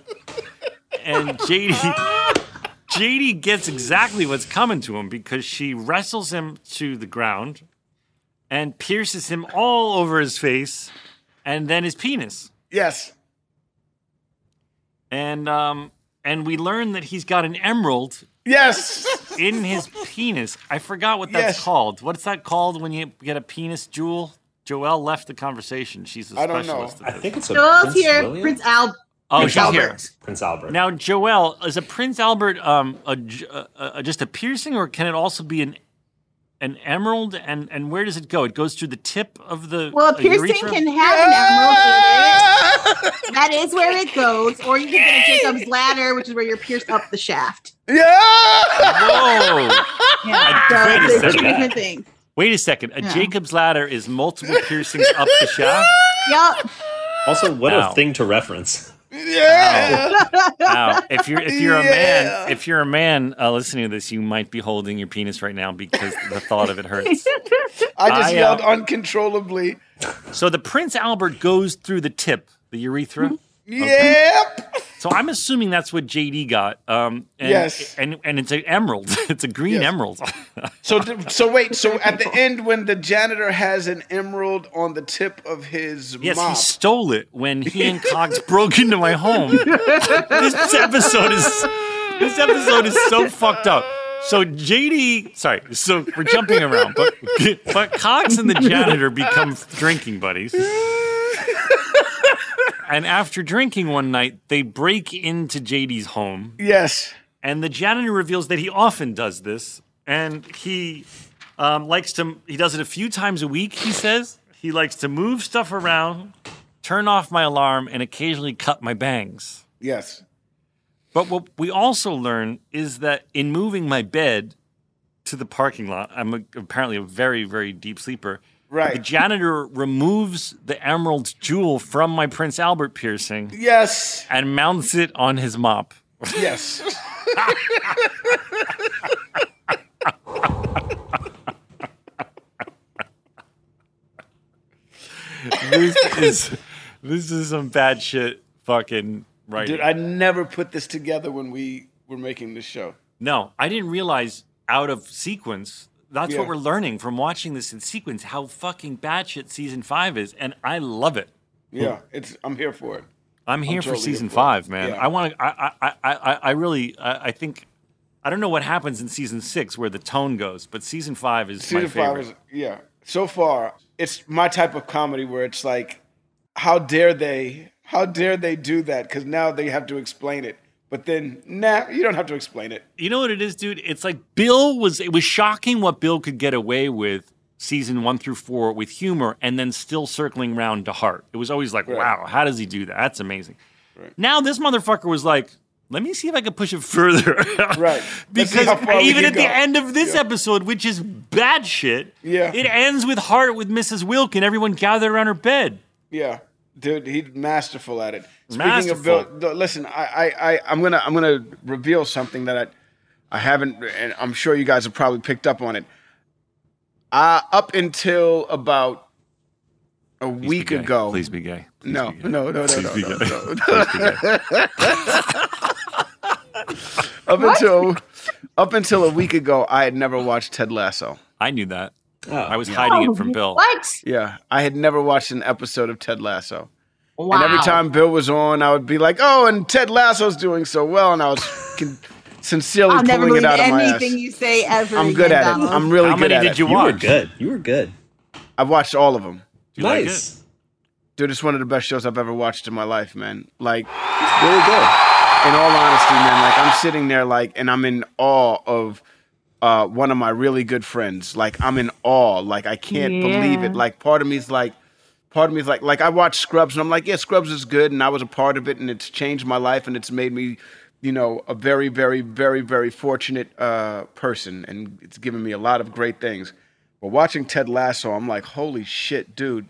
And J D, J D gets exactly what's coming to him because she wrestles him to the ground and pierces him all over his face and then his penis. Yes. And um, and we learn that he's got an emerald Yes. in his penis. I forgot what that's Yes. called. What's that called when you get a penis jewel? Joelle left the conversation. She's a I don't know. specialist. I At this. think it's a Joel's Prince here. William? Prince Al. Oh, Prince she's Albert. here. Prince Albert. Now, Joelle, is a Prince Albert um, a, j- a, a- just a piercing, or can it also be an an emerald? And, and where does it go? It goes through the tip of the Well, a uh, piercing urethra? can have an emerald in it. That is where it goes. Or you can get a Jacob's ladder, which is where you're pierced up the shaft. Yeah. Whoa! Yeah, so wait a it's second. two different things. Wait a second. A Yeah. Jacob's ladder is multiple piercings up the shaft? Yup. Also, what Ow. a thing to reference. Yeah. Now, if you're if you're a Yeah. man, if you're a man uh, listening to this, you might be holding your penis right now because the thought of it hurts. I just I, uh, yelled uncontrollably. So the Prince Albert goes through the tip, the urethra. Yep. So I'm assuming that's what J D got. Um, and, Yes. and and it's an emerald. It's a green Yes. emerald. So, th- so wait. So at the end, when the janitor has an emerald on the tip of his Yes, mop, he stole it when he and Cox broke into my home. This episode is this episode is so fucked up. So J D, sorry, so we're jumping around, but but Cox and the janitor become drinking buddies. And after drinking one night, they break into J D's home, yes, and the janitor reveals that he often does this, and he um, likes to. He does it a few times a week. He says he likes to move stuff around, turn off my alarm, and occasionally cut my bangs. yes, But what we also learn is that in moving my bed to the parking lot, I'm a, apparently a very, very deep sleeper. right. The janitor removes the emerald jewel from my Prince Albert piercing Yes, and mounts it on his mop. yes. This is this is some bad shit fucking writing. Dude, I never put this together when we were making this show. No, I didn't realize out of sequence. That's Yeah. what we're learning from watching this in sequence, how fucking batshit season five is, and I love it. Yeah, it's. I'm here for it. I'm here totally for season here for it. five, man. Yeah. I want to. I, I, I, I, I really. I, I think. I don't know what happens in season six where the tone goes, but season five is Season my favorite. five is yeah. So far, it's my type of comedy where it's like, how dare they? How dare they do that? Because now they have to explain it. But then, nah, you don't have to explain it. You know what it is, dude? It's like Bill was. It was shocking what Bill could get away with season one through four with humor, and then still circling round to heart. It was always like, Right. wow, how does he do that? That's amazing. Right. Now this motherfucker was like, let me see if I can push it further. Right. Let's see Because how far we even can at the go. end of this Yeah. episode, which is bad shit, Yeah. it ends with heart with Missus Wilk and everyone gathered around her bed. Yeah, dude, he's masterful at it. Speaking Masterful. of Bill, th- listen, I, I, I, I'm gonna, I'm gonna reveal something that I, I haven't, and I'm sure you guys have probably picked up on it. Uh, up until about a Please week be gay. ago. Please be gay. Please No, be gay. no, no, no, Please no, be no, gay. no. Please be gay. Up until, up until a week ago, I had never watched Ted Lasso. I knew that. Oh, I was hiding Oh, it from Bill. What? Yeah, I had never watched an episode of Ted Lasso. Wow. And every time Bill was on, I would be like, "Oh, and Ted Lasso's doing so well," and I was con- sincerely I'll never pulling it believe out of my ass. anything you say ever. I'm good again, at it. Donald. I'm really How good many at did it. you You were watch? good. You were good. I've watched all of them. Do you like Nice. it? Dude, it's one of the best shows I've ever watched in my life, man. Like, really good. In all honesty, man, like I'm sitting there, like, and I'm in awe of uh, one of my really good friends. Like, I'm in awe. Like, I can't Yeah. believe it. Like, part of me's like, part of me's like, like I watched Scrubs, and I'm like, yeah, Scrubs is good, and I was a part of it, and it's changed my life, and it's made me, you know, a very, very, very, very fortunate uh, person, and it's given me a lot of great things. But watching Ted Lasso, I'm like, holy shit, dude.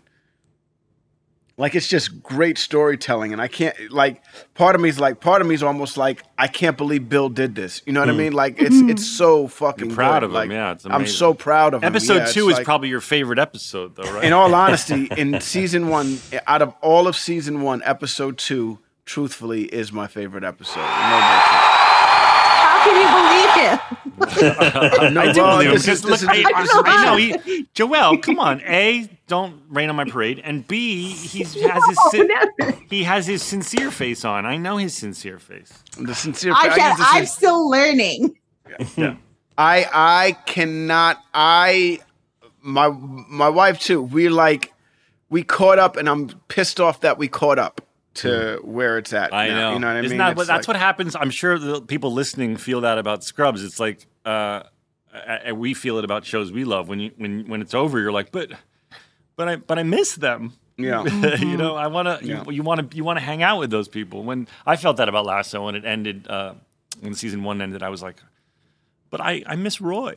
Like, it's just great storytelling, and I can't, like, part of me is like, part of me is almost like, I can't believe Bill did this. You know what I mean? Like, it's it's so fucking You're proud good. of him, Like, yeah, it's I'm amazing. so proud of him. Episode Yeah, it's two is like- probably your favorite episode, though, right? in all honesty, in season one, out of all of season one, episode two, truthfully, is my favorite episode. No bullshit. How can you believe it? No, I do well, believe him this because is- look, this is- I, this is- I know he, Joel. Come on, A, don't rain on my parade, and B, he's has his sin- never. he has his sincere face on. I know his sincere face. the sincere. I I, can't. use the I'm still learning. Yeah, I I cannot. I my my wife too. We like we caught up, and I'm pissed off that we caught up to where it's at. I now, know. You know what I Isn't mean? that It's what, that's like- what happens? I'm sure the people listening feel that about Scrubs. It's like uh, uh, we feel it about shows we love. When you when when it's over, you're like, but but I but I miss them. Yeah. you know, I want to. Yeah. You, you want to. You want to hang out with those people. When I felt that about Lasso when it ended, uh, when season one ended, I was like, but I I miss Roy.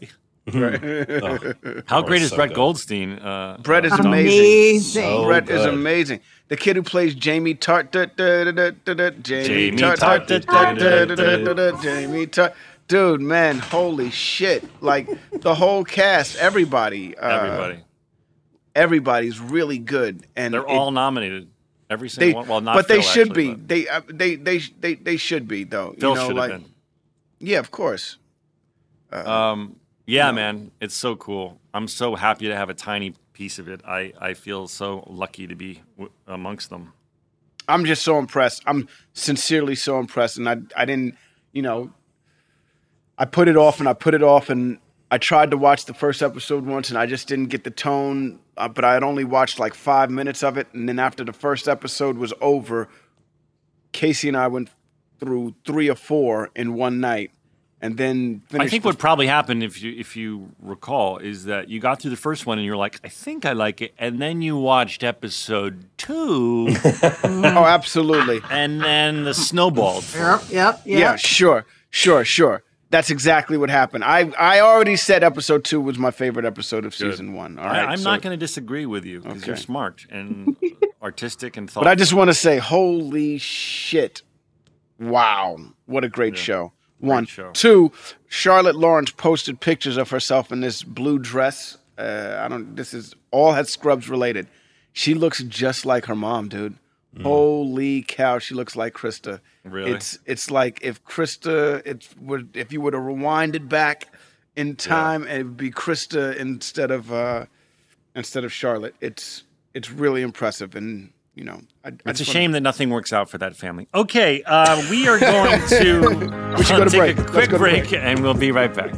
Oh, How great is so Brett good. Goldstein? Uh, Brett is uh, amazing. Amazing. So Brett is good. amazing. The kid who plays Jamie Tart, da, da, da, da, da, da, Jamie Jamie Tart, Tart, da, da, da, da, da, da, da, Jamie Tart. Dude, man, holy shit! Like the whole cast, everybody, uh, everybody. everybody's really good, and They're it- all nominated. Every single they, one. Well, not but they Phil, should actually, be. but They, uh, they, they, they, they should be though. Phil you know, should like, have been. yeah, of course. Um, yeah, man, it's so cool. I'm so happy to have a tiny piece of it. I, I feel so lucky to be w- amongst them. I'm just so impressed. I'm sincerely so impressed, and I, I didn't, you know, I put it off and I put it off, and I tried to watch the first episode once, and I just didn't get the tone. Uh, but I had only watched like five minutes of it, and then after the first episode was over, Casey and I went through three or four in one night, and then finished I think the- what probably happened, if you if you recall, is that you got through the first one and you're like, I think I like it, and then you watched episode two, oh, absolutely, and then the snowballed. Yep, yep, yep. yeah, sure, sure, sure. That's exactly what happened. I I already said episode two was my favorite episode of season one. All right, I, I'm so- not going to disagree with you because you're Okay. smart and artistic and thoughtful. But I just want to say, holy shit. Wow. What a great show. One. show. Two, Charlotte Lawrence posted pictures of herself in this blue dress. Uh, I don't, this is all had Scrubs related. She looks just like her mom, dude. Holy cow, she looks like Krista. Really? It's it's like if Krista, it would if you were to rewind it back in time, it would be Krista instead of uh, instead of Charlotte. It's it's really impressive, and you know, I, I It's a just shame that nothing works out for that family. Okay, uh, we are going to We should go to take break. a Let's quick go to break, break. and we'll be right back.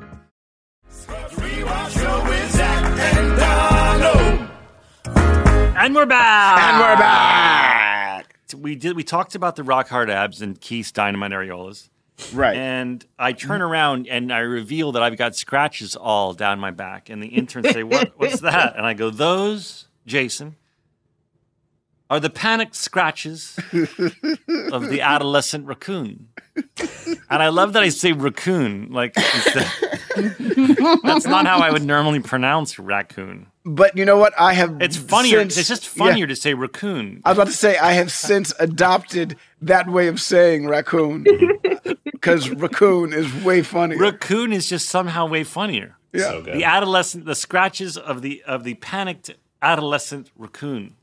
Rewatch show with Zach and Donald. And we're back. And we're back. We did. We talked about the rock hard abs and Keith's dynamite areolas, Right. and I turn around and I reveal that I've got scratches all down my back, and the interns say, "What? What's that?" And I go, "Those, Jason, are the panicked scratches of the adolescent raccoon." And I love that I say raccoon, like instead. That's not how I would normally pronounce raccoon. But you know what? I have. It's funnier. since- it's just funnier yeah. to say raccoon. I was about to say I have since adopted that way of saying raccoon because raccoon is way funnier. Raccoon is just somehow way funnier. yeah. So good. The adolescent, the scratches of the of the panicked adolescent raccoon.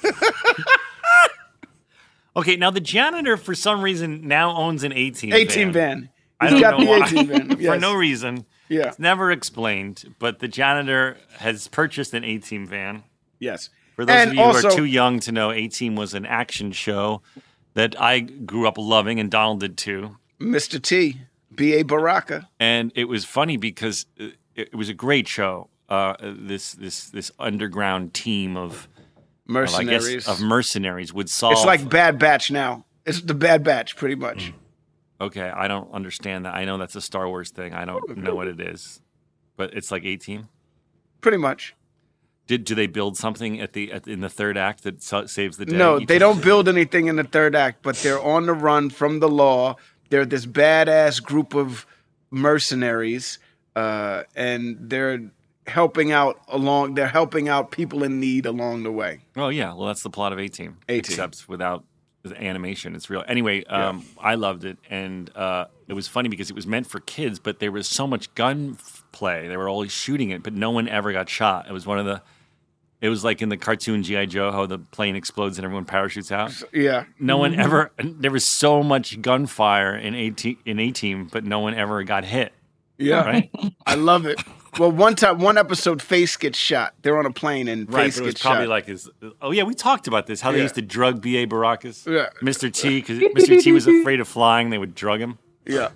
Okay, now the janitor for some reason now owns an A-Team A-team van. van. I He's don't got know the why. A-team van. For Yes. no reason. Yeah. It's never explained, but the janitor has purchased an A-Team van. Yes. For those And of you who also- are too young to know, A-Team was an action show that I grew up loving, and Donald did too. Mister T, B A Baraka. And it was funny because it, it was a great show. Uh, this this this underground team of well, I Mercenaries. guess of mercenaries would solve. It's like Bad Batch now. It's the Bad Batch, pretty much. Okay, I don't understand that. I know that's a Star Wars thing. I don't know what it is, but it's like A-Team. Pretty much. Did do they build something at the at, in the third act that sa- saves the day? No, Each- they don't build anything in the third act, but they're on the run from the law. They're this badass group of mercenaries, uh, and they're helping out along. They're helping out people in need along the way. Oh yeah, well that's the plot of A-Team, A-Team. except without the animation. It's real. Anyway, um, I loved it, and uh, it was funny because it was meant for kids, but there was so much gun f- play. They were always shooting it, but no one ever got shot. It was one of the. It was like in the cartoon G I. Joe, how the plane explodes and everyone parachutes out. Yeah. No one ever. There was so much gunfire in A in A-Team, but no one ever got hit. Yeah. Right. I love it. Well, one time, one episode, Face gets shot. They're on a plane and Right, Face but it was gets probably shot. like his. Oh yeah, we talked about this. How they Yeah. used to drug B A Baracus. Yeah. Mister T, because Mister T was afraid of flying. They would drug him. Yeah.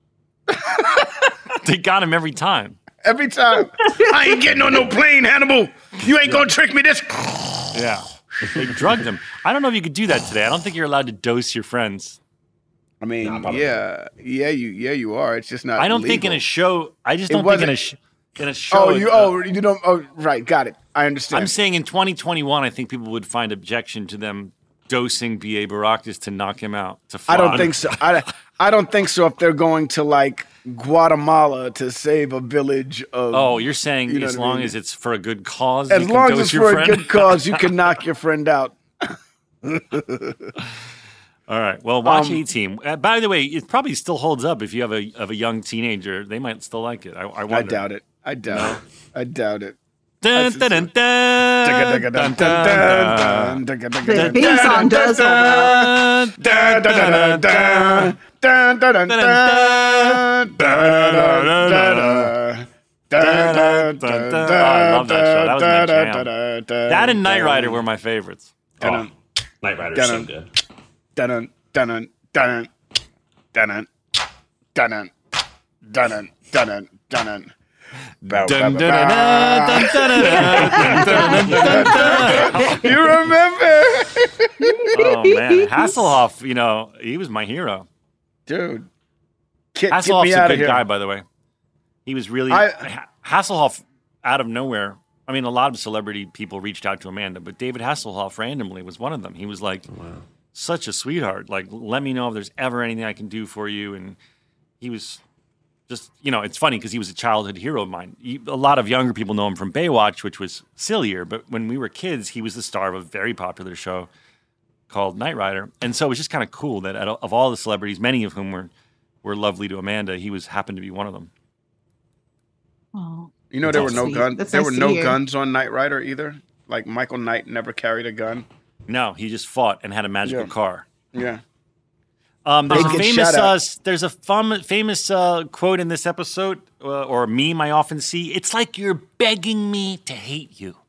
They got him every time. Every time. I ain't getting on no plane, Hannibal. You ain't gonna trick me this. Yeah, they drugged him. I don't know if you could do that today. I don't think you're allowed to dose your friends. I mean, Nah, probably. yeah, yeah, you, yeah, you are. It's just not. I don't think in legal. a show. I just It don't think in a wasn't- sh- in a show. Oh, you, uh, oh, you don't. Oh, right, got it. I understand. I'm saying in twenty twenty-one, I think people would find objection to them dosing B A Baracus to knock him out. To fly. I don't think so. I, I don't think so. If they're going to like Guatemala to save a village of. Oh, you're saying you know as what I long mean? as it's for a good cause. As you can long as dose it's your for a friend? good cause, you can knock your friend out. All right. Well, watch Um, A-Team. Uh, by the way, it probably still holds up if you have a of a young teenager. They might still like it. I, I wonder. I doubt it. I doubt it. I doubt it. Dun, dun, dun, dun, dun, dun, dun. The theme song does hold up. Dun, dun, dun, dun, dun. Oh, I love that show. That was my jam. That and Knight Rider were my favorites. Oh, Knight Rider's so good. Dun dun dun dun dun dun dun dun. Dun, dun, dun, dun, dun, dun, dun, dun, dun, dun. You remember? Oh man, Hasselhoff. You know, he was my hero. Dude. Get, get Hasselhoff's me a out good of here. guy, by the way. He was really I- Ha- Hasselhoff out of nowhere. I mean, a lot of celebrity people reached out to Amanda, but David Hasselhoff randomly was one of them. He was like, such a sweetheart. Like, let me know if there's ever anything I can do for you. And he was just, you know, it's funny because he was a childhood hero of mine. He, a lot of younger people know him from Baywatch, which was sillier. But when we were kids, he was the star of a very popular show called Knight Rider. And so it was just kind of cool that out of all the celebrities, many of whom were, were lovely to Amanda, he was happened to be one of them. Oh. You know there were no Sweet. guns. That's There nice were to no hear. guns on Knight Rider either. Like Michael Knight never carried a gun. No, he just fought and had a magical Yeah. car. Yeah. Um, there's They a get famous, shot uh, at. s- there's a fun, famous uh, quote in this episode, uh, or meme I often see. It's like you're begging me to hate you.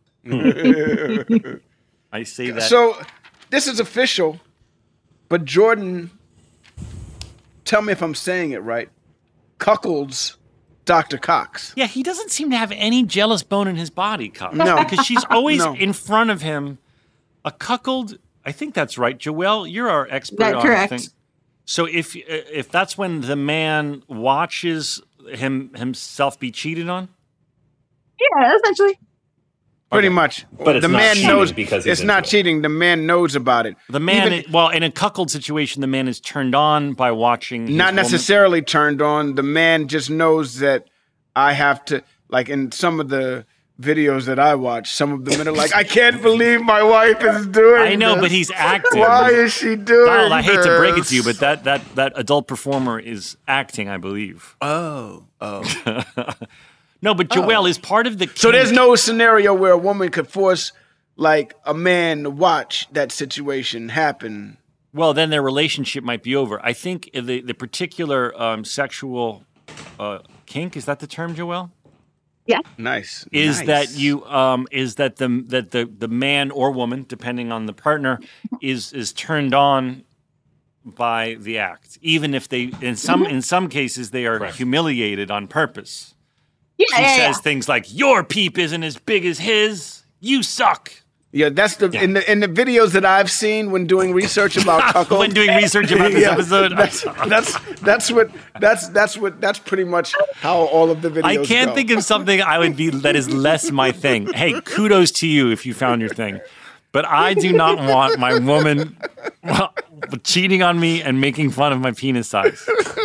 I say that. So this is official, but Jordan, tell me if I'm saying it right, cuckolds Doctor Cox. yeah, he doesn't seem to have any jealous bone in his body, Cox. No. because she's always No. in front of him. A cuckold. I think that's right, Joelle. You're our expert That on correct. it. So if if that's when the man watches him himself be cheated on. Yeah, essentially. Pretty much. But it's the not man cheating knows because he's it's not into it. cheating. The man knows about it. The man, Even- well, in a cuckold situation, the man is turned on by watching. his not woman- necessarily turned on. The man just knows that I have to, like in some of the videos that I watch, some of the men are like, I can't believe my wife is doing I know, this. but he's acting. Why is she doing Donald, I hate to break it this?" to you, but that that that adult performer is acting, I believe. Oh, oh. No, but Joelle is part of the. So there's kink. no scenario where a woman could force like a man to watch that situation happen. Well, then their relationship might be over. I think the the particular um, sexual uh, kink, is that the term, Joelle? Nice. Is nice. that you um is that the that the the man or woman, depending on the partner, is is turned on by the act, even if they in some in some cases they are Correct. humiliated on purpose. Yeah, She yeah, yeah. says things like, "Your peep isn't as big as his. You suck." Yeah, that's the in the in the videos that I've seen when doing research about cuckold. When doing research about this Yeah, episode, that's, that's that's what that's that's what that's pretty much how all of the videos. I can't go. think of something I would be that is less my thing. Hey, kudos to you if you found your thing. But I do not want my woman well, cheating on me and making fun of my penis size.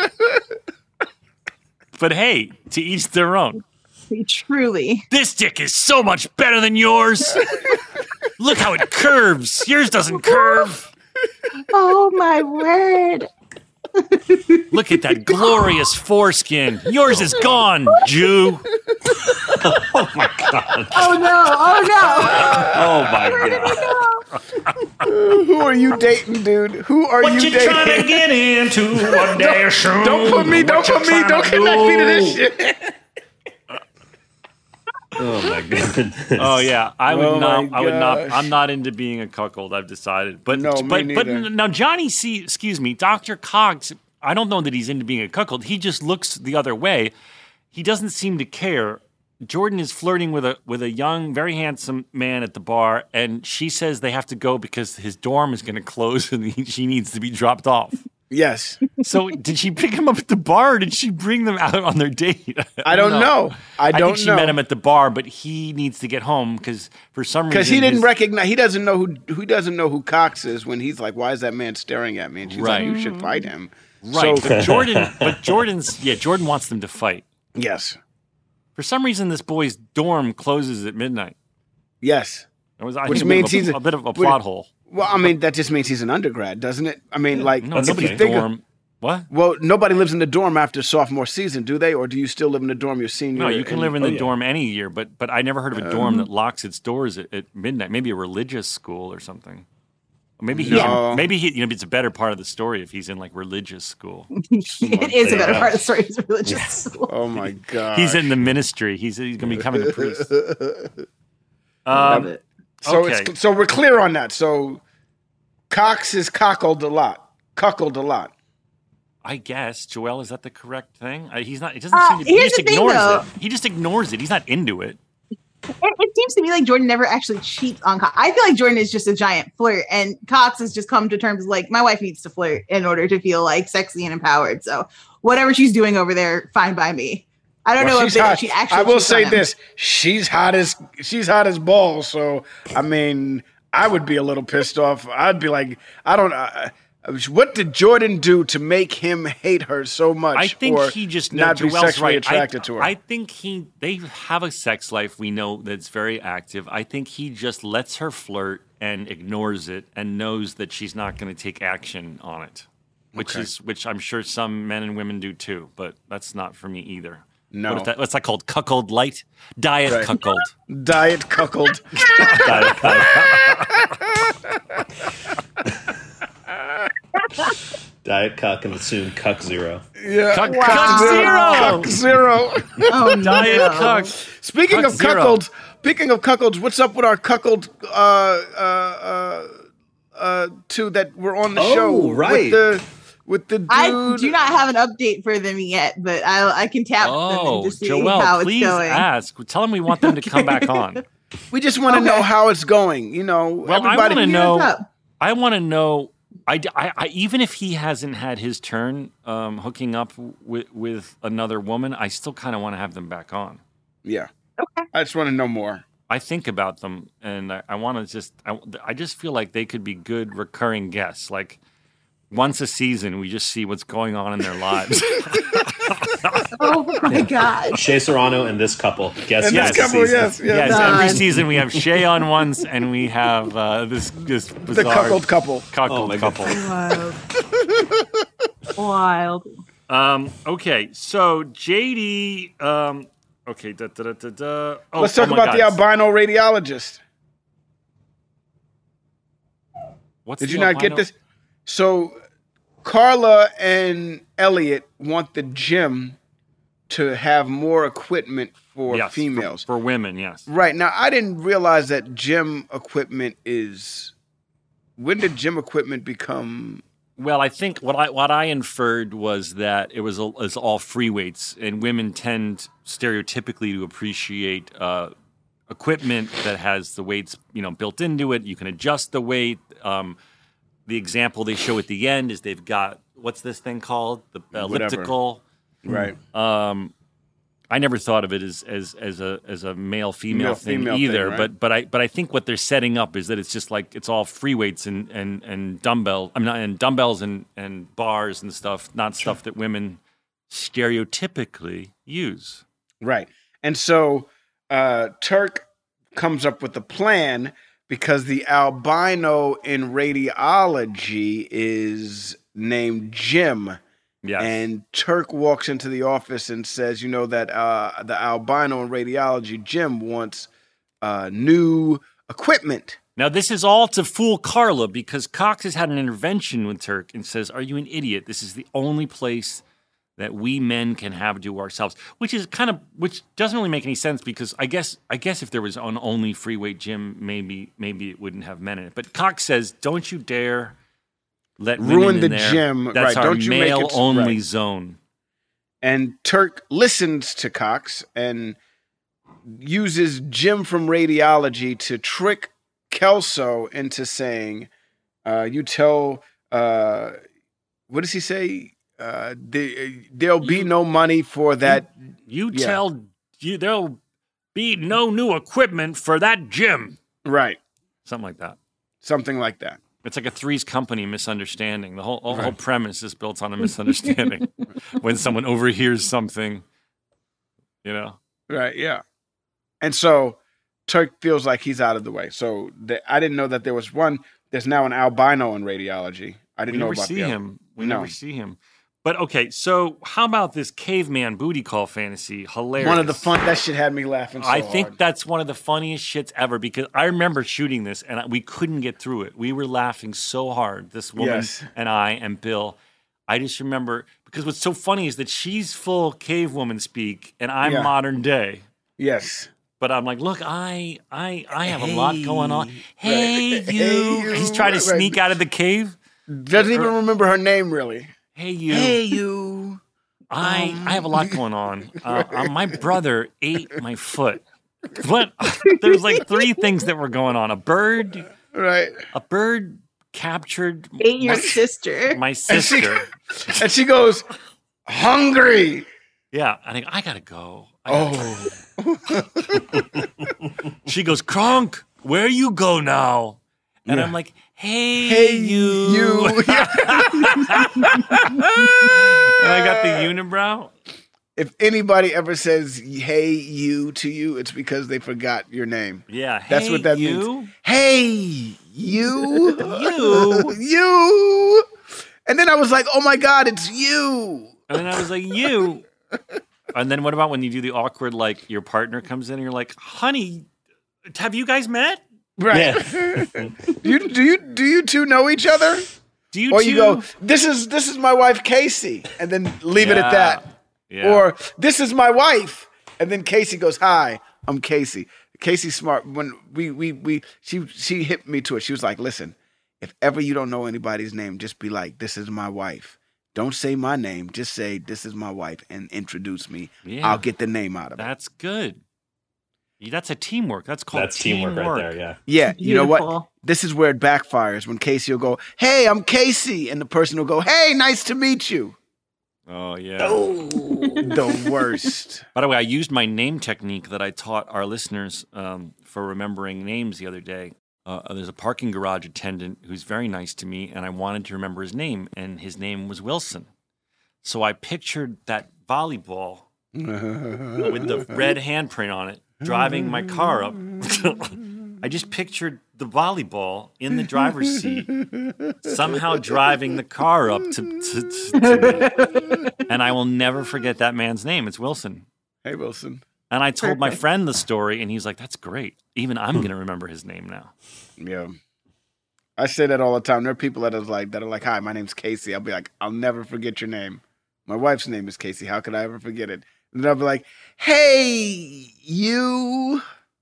But hey, to each their own. Truly. This dick is so much better than yours. Look how it curves. Yours doesn't curve. Oh my word. Look at that glorious foreskin. Yours is gone, Jew. Oh no. Oh Oh my god! Who are you dating, dude? Who are What you you dating? trying to get into one day soon? Don't put me, don't What you put me, tryna don't connect me to this do? shit. Oh my goodness! Oh yeah, I would Oh, not. my I would not. gosh. I'm not into being a cuckold. I've decided. But No, me but but neither. now Johnny C. Excuse me, Doctor Cox. I don't know that he's into being a cuckold. He just looks the other way. He doesn't seem to care. Jordan is flirting with a with a young, very handsome man at the bar, and she says they have to go because his dorm is going to close and he, she needs to be dropped off. Yes, So did she pick him up at the bar or did she bring them out on their date? I don't know. I I don't think she know. met him at the bar, but he needs to get home because for some reason Because he didn't his- recognize, he doesn't know who who doesn't know who Cox is when he's like, "Why is that man staring at me?" And she's Right. like, "You should fight him." Right, So- but Jordan, but Jordan's yeah, Jordan wants them to fight. Yes. For some reason, this boy's dorm closes at midnight. Yes. It was, I Which think, a bit, means of a, he's a- a bit of a would- plot hole. Well, I mean, that just means he's an undergrad, doesn't it? I mean, like, No, if nobody's you think of- dorm. What? well, nobody lives in the dorm after sophomore season, do they? Or do you still live in the dorm your senior? No, you can and- live in oh, the yeah. dorm any year, but but I never heard of a dorm that locks its doors at, at midnight. Maybe a religious school or something. Or maybe he, No. maybe he, you know, it's a better part of the story if he's in like religious school. It is a There better you part of the story. It's religious school. Oh my god. He's in the ministry. He's he's gonna be becoming a priest. Love Um, it. So okay. it's so we're clear on that. So Cox is cockled a lot. Cuckold a lot. I guess Joel, is that the correct thing? Uh, he's not. It doesn't Uh, seem to. He here's just the thing, ignores though. it. He just ignores it. He's not into it. It, it seems to me like Jordan never actually cheats on Cox. I feel like Jordan is just a giant flirt, and Cox has just come to terms like my wife needs to flirt in order to feel like sexy and empowered. So whatever she's doing over there, fine by me. I don't Well, know she's if they, hot. she actually. I will cheats on say him. this: she's hot as she's hot as balls. So I mean, I would be a little pissed off. I'd be like, I don't. Uh, what did Jordan do to make him hate her so much? I think or he just not no, be Joel's sexually right. attracted I, to her. I think he they have a sex life we know that's very active. I think he just lets her flirt and ignores it and knows that she's not going to take action on it, which Okay. is which I'm sure some men and women do too. But that's not for me either. No. What is that, what's that called? Cuckold light, diet Right. cuckold. Diet cuckold. Diet Cuck. Diet Cuck and soon Cuck Zero. Yeah. Cuck, Wow. cuck zero. Cuck zero. Oh, Diet no. cuck. Speaking Cuck of zero. cuckolds, speaking of cuckolds, what's up with our cuckold uh, uh, uh, uh, two that were on the Oh, show? right. With the, with the dude. I do not have an update for them yet, but I I can tap them Oh, to see Joel, how it's please going. ask. Tell him we want them to come back on. We just want to Okay. know how it's going. You know, Well, I everybody. wanna Here's know- up. I want to know. I, I, I- even if he hasn't had his turn um, hooking up with with another woman, I still kind of want to have them back on. Yeah. I just want to know more. I think about them, and I, I want to just. I, I just feel like they could be good recurring guests. Like once a season, we just see what's going on in their lives. Oh my god! Shea Serrano and this couple. Guess And Yes. this couple, season. yes, yes. yes, Done. every season we have Shay on once, and we have uh, this this The bizarre cuckold couple. cuckold Oh my couple. Wild. Wild. Um, okay, so J D. Um, okay, da, da, da, da, da. Oh, Let's talk oh my about the God. albino radiologist. What's Did the you not get albino- this? So Carla and Elliot want the gym to have more equipment for Yes, females. for, for women? Yes. Right. Now, I didn't realize that gym equipment is. When did gym equipment become. Well, I think what I what I inferred was that it was, a, it was all free weights, and women tend stereotypically to appreciate uh, equipment that has the weights, you know, built into it. You can adjust the weight. Um, the example they show at the end is they've got what's this thing called? The Whatever. elliptical. Right. Um, I never thought of it as as as a as a male female Male, thing female either. thing, right? But but I but I think what they're setting up is that it's just like it's all free weights and and and dumbbell. I'm not and dumbbells and and bars and stuff, not stuff that women stereotypically use. Right. And so uh, Turk comes up with a plan because the albino in radiology is named Jim. Yes. And Turk walks into the office and says, you know, that uh, the albino in radiology, Jim, wants uh, new equipment. Now, this is all to fool Carla because Cox has had an intervention with Turk and says, "Are you an idiot? This is the only place that we men can have to ourselves," which is kind of which doesn't really make any sense because I guess I guess if there was an only free weight gym, maybe maybe it wouldn't have men in it. But Cox says, "Don't you dare let women Ruin in the there. gym, That's right, our don't you make it- male only right. zone." And Turk listens to Cox and uses Jim from radiology to trick Kelso into saying, uh, you tell, uh, what does he say? Uh, the, there'll be You- no money for that. You Yeah. tell you there'll be no new equipment for that gym. Right. Something like that. Something like that. It's like a Three's Company misunderstanding. The whole the right. whole premise is built on a misunderstanding. When someone overhears something, you know. Right. Yeah. And so Turk feels like he's out of the way. So the, I didn't know that there was one. There's now an albino in radiology. I didn't we know never about see the him. We no. never see him. But okay, so how about this caveman booty call fantasy? Hilarious. One of the fun that shit had me laughing so I think hard. that's one of the funniest shits ever because I remember shooting this and we couldn't get through it. We were laughing so hard. This woman yes. and I and Bill. I just remember because what's so funny is that she's full cave woman speak and I'm yeah. modern day. Yes. But I'm like, look, I I I have hey, a lot going on. Hey, right. you. hey you. He's trying to sneak right. out of the cave. Doesn't even remember her name really. Hey you. Hey you. I um. I have a lot going on. Uh, uh, my brother ate my foot. What? There's like three things that were going on. A bird. Right. A bird captured ate your my, sister. My sister. And she, and she goes, hungry. Yeah. I think I gotta go. I oh. gotta go. She goes, Kronk, where you go now? And yeah. I'm like, hey, hey you. you. And I got the unibrow. If anybody ever says, hey, you to you, it's because they forgot your name. Yeah. That's hey, what that you. means. Hey, you. you. You. And then I was like, oh my God, it's you. And then I was like, you. And then what about when you do the awkward, like your partner comes in and you're like, honey, have you guys met? Right. Yeah. do you do you do you two know each other? Do you? Or two? you go, this is this is my wife Casey, and then leave yeah. it at that. Yeah. Or this is my wife, and then Casey goes, hi, I'm Casey. Casey's smart. When we we we she she hit me to it. She was like, listen, if ever you don't know anybody's name, just be like, this is my wife. Don't say my name. Just say this is my wife and introduce me. Yeah. I'll get the name out of it. That's good. That's a teamwork. That's called That's teamwork. teamwork right there, yeah. Yeah, Beautiful. you know what? This is where it backfires when Casey will go, hey, I'm Casey. And the person will go, hey, nice to meet you. Oh, yeah. Oh, the worst. By the way, I used my name technique that I taught our listeners um, for remembering names the other day. Uh, there's a parking garage attendant who's very nice to me, and I wanted to remember his name, and his name was Wilson. So I pictured that volleyball with the red handprint on it, driving my car up. I just pictured the volleyball in the driver's seat, somehow driving the car up to, to, to, to me. And I will never forget that man's name. It's Wilson. Hey, Wilson. And I told my friend the story, and he's like, that's great. Even I'm going to remember his name now. Yeah. I say that all the time. There are people that are like, that are like, hi, my name's Casey. I'll be like, I'll never forget your name. My wife's name is Casey. How could I ever forget it? And then I'll be like, hey, you.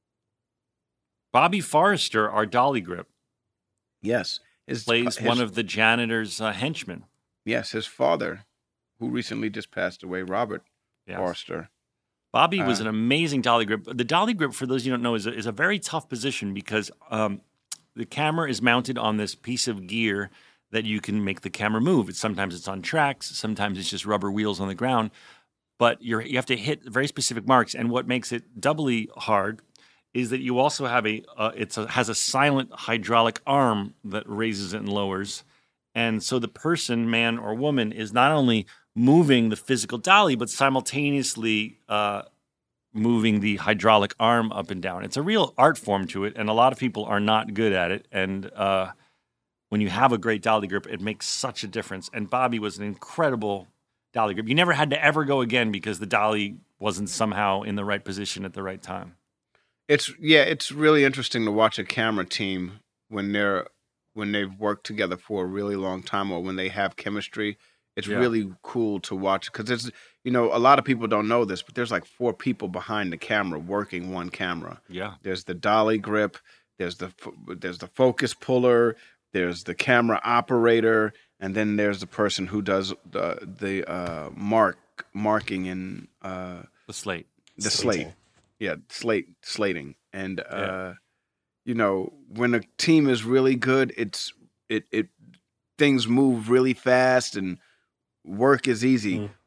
Bobby Forrester, our dolly grip, yes, his, plays his, one of the janitor's uh, henchmen. Yes, his father, who recently just passed away, Robert yes. Forrester. Bobby uh, was an amazing dolly grip. The dolly grip, for those you don't know, is a, is a very tough position because um, the camera is mounted on this piece of gear that you can make the camera move. It's, sometimes it's on tracks, sometimes it's just rubber wheels on the ground. But you're, you have to hit very specific marks. And what makes it doubly hard is that you also have a, uh, it's a, has a silent hydraulic arm that raises it and lowers. And so the person, man or woman, is not only moving the physical dolly, but simultaneously uh, moving the hydraulic arm up and down. It's a real art form to it, and a lot of people are not good at it. And uh, when you have a great dolly grip, it makes such a difference. And Bobby was an incredible dolly grip. You never had to ever go again because the dolly wasn't somehow in the right position at the right time. It's yeah, it's really interesting to watch a camera team when they're when they've worked together for a really long time or when they have chemistry. It's yeah. really cool to watch because there's you know a lot of people don't know this, but there's like four people behind the camera working one camera. Yeah, there's the dolly grip, there's the there's the focus puller, there's the camera operator, and then there's the person who does the the uh, mark marking and uh, the slate, the slate. Yeah, slate slating, and uh, yeah. you know when a team is really good, it's it it things move really fast and work is easy. Mm.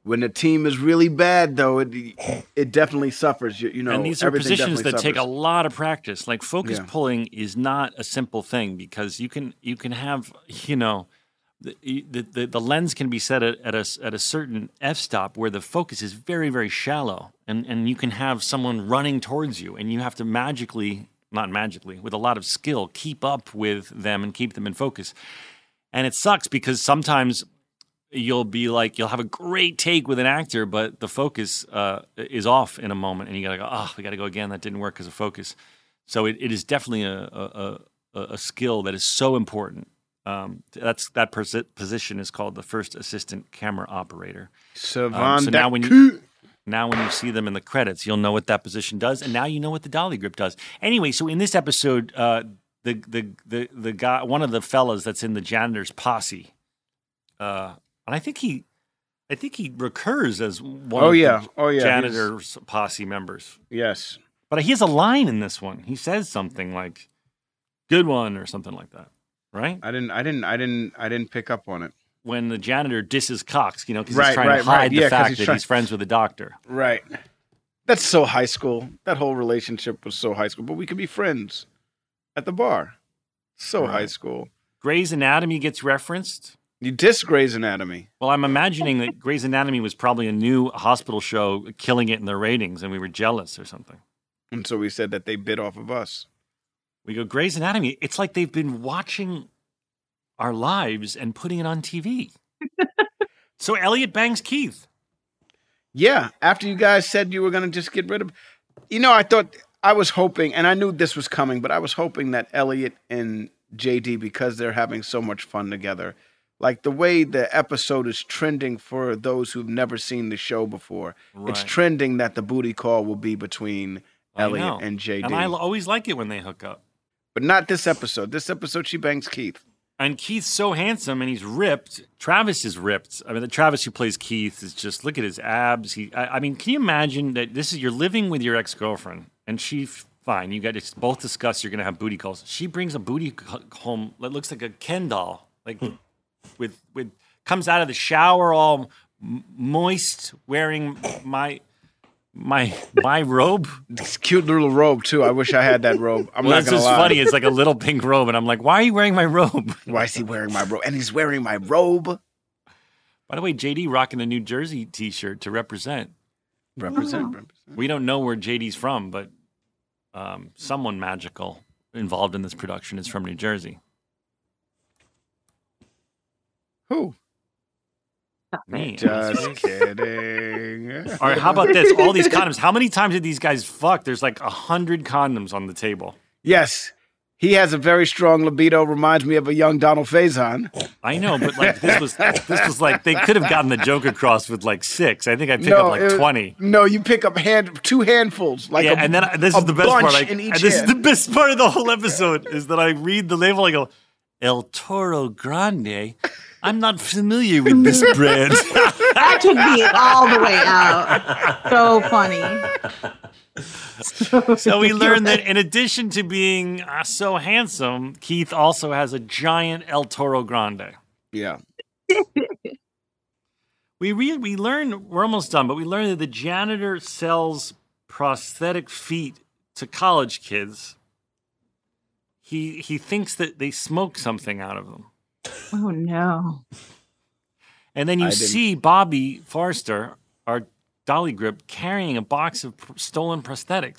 When the team is really bad, though, it it definitely suffers. You, you know, and these are everything positions that definitely take a suffers. lot of practice. Like focus Yeah. pulling is not a simple thing because you can you can have you know the the, the, the lens can be set at, at a at a certain f-stop where the focus is very very shallow, and and you can have someone running towards you, and you have to magically not magically with a lot of skill keep up with them and keep them in focus. And it sucks because sometimes you'll be like, you'll have a great take with an actor, but the focus uh, is off in a moment, and you gotta go, oh, we gotta go again. That didn't work because of focus. So it, it is definitely a, a, a, a skill that is so important. Um, that's that pers- position is called the first assistant camera operator. Savon Um, so now when you now when you see them in the credits, you'll know what that position does, and now you know what the dolly grip does. Anyway, so in this episode, uh, the the the the guy, one of the fellas that's in the janitor's posse. Uh, And I think he, I think he recurs as one Oh, of yeah. the Oh, yeah. janitor's posse members. Yes. But he has a line in this one. He says something like "good one" or something like that, right? I didn't. I didn't. I didn't. I didn't pick up on it. When the janitor disses Cox, you know, because Right, he's trying right, to hide right. the Yeah, 'cause fact he's that trying- he's friends with the doctor. Right. That's so high school. That whole relationship was so high school. But we could be friends at the bar. So Right. high school. Grey's Anatomy gets referenced. You diss Grey's Anatomy. Well, I'm imagining that Grey's Anatomy was probably a new hospital show killing it in the ratings, and we were jealous or something. And so we said that they bit off of us. We go, Grey's Anatomy, it's like they've been watching our lives and putting it on T V. So Elliot bangs Keith. Yeah. After you guys said you were going to just get rid of. You know, I thought. I was hoping, and I knew this was coming, but I was hoping that Elliot and J D, because they're having so much fun together, like the way the episode is trending for those who've never seen the show before, it's Right. trending that the booty call will be between I Elliot know. and J D. And I l- always like it when they hook up. But not this episode. This episode, she bangs Keith. And Keith's so handsome and he's ripped. Travis is ripped. I mean, the Travis who plays Keith is just, look at his abs. He, I, I mean, can you imagine that this is, you're living with your ex-girlfriend and she, fine, you guys both discuss you're going to have booty calls. She brings a booty c- home that looks like a Ken doll, like with, with, comes out of the shower all m- moist, wearing my, my, my robe. This cute little robe, too. I wish I had that robe. I'm Well, not it's going to just lie. funny. It's like a little pink robe. And I'm like, why are you wearing my robe? Why is he wearing my robe? And he's wearing my robe. By the way, J D rocking a New Jersey t-shirt to represent. Represent, represent. We don't know where J D's from, but um, someone magical involved in this production is from New Jersey. Who? Me. Just kidding. All right, how about this? All these condoms. How many times did these guys fuck? There's like a hundred condoms on the table. Yes. He has a very strong libido. Reminds me of a young Donald Faison. I know, but like this was this was like they could have gotten the joke across with like six. I think I picked up like it- twenty. No, you pick up hand two handfuls, like Yeah, a, and then I- this a is the best bunch part. I, in each and this hand. is the best part of the whole episode is that I read the label. I go, El Toro Grande. I'm not familiar with this brand. That took me all the way out. So funny. So, So we learned that ridiculous. in addition to being uh, so handsome, Keith also has a giant El Toro Grande. Yeah. We re- we learn we're almost done, but we learned that the janitor sells prosthetic feet to college kids. He he thinks that they smoke something out of them, Oh no. and then you I didn't- see Bobby Forster, our dolly grip, carrying a box of pr- stolen prosthetics.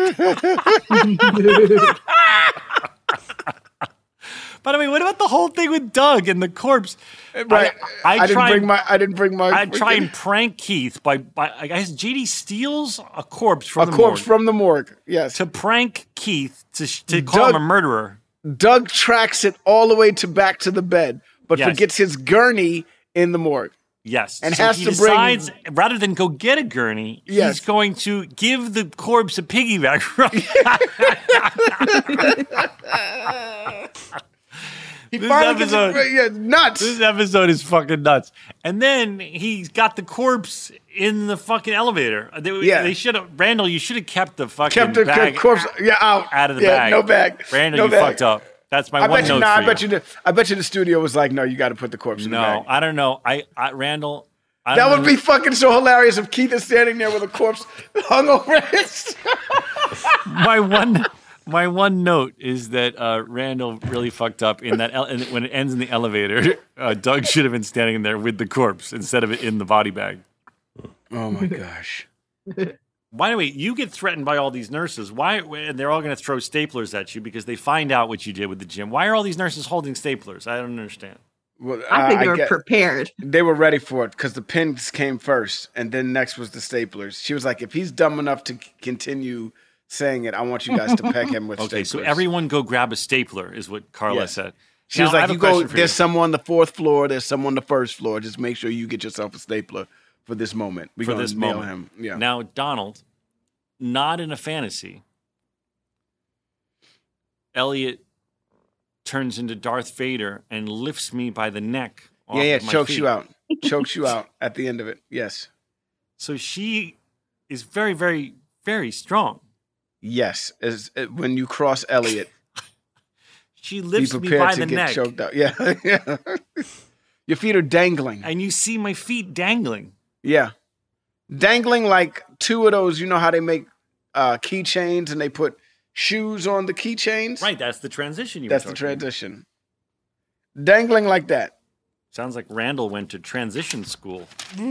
But I mean, what about the whole thing with Doug and the corpse? Right. I, I, I, didn't try bring and, my. I didn't bring my. I try freaking- and prank Keith by, by I guess J D steals a corpse from a the corpse morgue from the morgue. Yes. to prank Keith to sh- to call him Doug- a murderer. Doug tracks it all the way to back to the bed, but Yes. forgets his gurney in the morgue. Yes, And so has he to bring- decides rather than go get a gurney, Yes. he's going to give the corpse a piggyback ride. He This finally gets episode- it. Yeah, nuts. This episode is fucking nuts. And then he's got the corpse in the fucking elevator. They, Yeah. they should have Randall. You should have kept the fucking Kept the bag corpse. Yeah, out. out of the yeah, bag. No bag. Randall, no you bag. fucked up. That's my I one bet you. note Nah, for I bet you. The, I bet you the studio was like, no, you got to put the corpse in the No, bag. I don't know. I, I Randall, I That don't would know. be fucking so hilarious if Keith is standing there with a corpse hung over his. my one. My one note is that uh, Randall really fucked up in that ele- and when it ends in the elevator. Uh, Doug should have been standing there with the corpse instead of it in the body bag. Oh my gosh. By the way, you get threatened by all these nurses. Why? And they're all going to throw staplers at you because they find out what you did with the gym. Why are all these nurses holding staplers? I don't understand. Well, I think uh, they were get- prepared. They were ready for it because the pins came first, and then next was the staplers. She was like, "If he's dumb enough to c- continue saying it, I want you guys to peg him with Okay, staplers." so everyone go grab a stapler is what Carla Yes. said. She Now, was I like, have a "You go. question for There's you. someone on the fourth floor. There's someone on the first floor. Just make sure you get yourself a stapler for this moment. We're for gonna this nail moment. him." Yeah. Now, Donald, not in a fantasy, Elliot turns into Darth Vader and lifts me by the neck. Off yeah, yeah. of my Chokes feet. you out. Chokes you out at the end of it. Yes. So she is very, very, very strong. Yes. As uh, when you cross Elliot, She be lifts me prepared by to the get neck, choked out. Yeah. yeah. Your feet are dangling. and you see my feet dangling. Yeah. Dangling like two of those, you know how they make uh, keychains and they put shoes on the keychains? Right, that's the transition you That's were the talking about. transition. Dangling like that. Sounds like Randall went to transition school.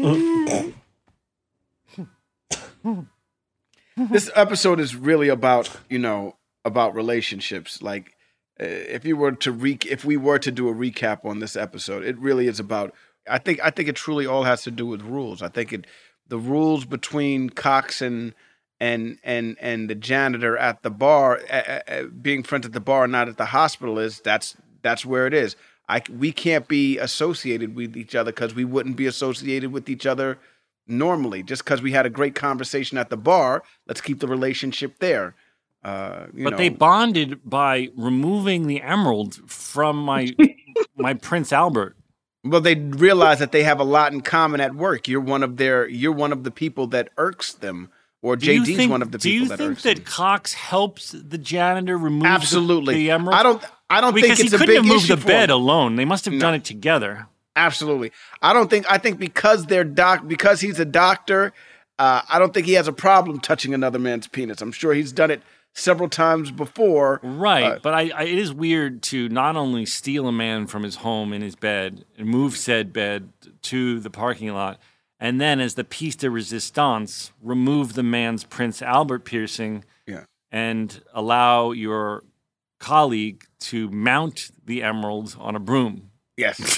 This episode is really about, you know, about relationships. Like uh, if you were to re- if we were to do a recap on this episode, it really is about I think I think it truly all has to do with rules. I think it the rules between Cox and and and and the janitor at the bar, uh, uh, being friends at the bar, not at the hospital, is that's that's where it is. I we can't be associated with each other because we wouldn't be associated with each other normally. Just because we had a great conversation at the bar, let's keep the relationship there. Uh, you But know. they bonded by removing the emerald from my my Prince Albert. Well, they realize that they have a lot in common at work. You're one of their. You're one of the people that irks them, or Do you J D's think- one of the do people you that think irks that them. Cox helps the janitor remove the- Absolutely, the, emerald? I don't. I don't because think it's he a couldn't big have moved issue the for bed him. alone. They must have No. done it together. Absolutely, I don't think. I think because they're doc. Because he's a doctor, uh, I don't think he has a problem touching another man's penis. I'm sure he's done it several times before. Right, Uh, but I, I, it is weird to not only steal a man from his home in his bed and move said bed to the parking lot, and then as the piece de resistance, remove the man's Prince Albert piercing Yeah. and allow your colleague to mount the emerald on a broom. Yes.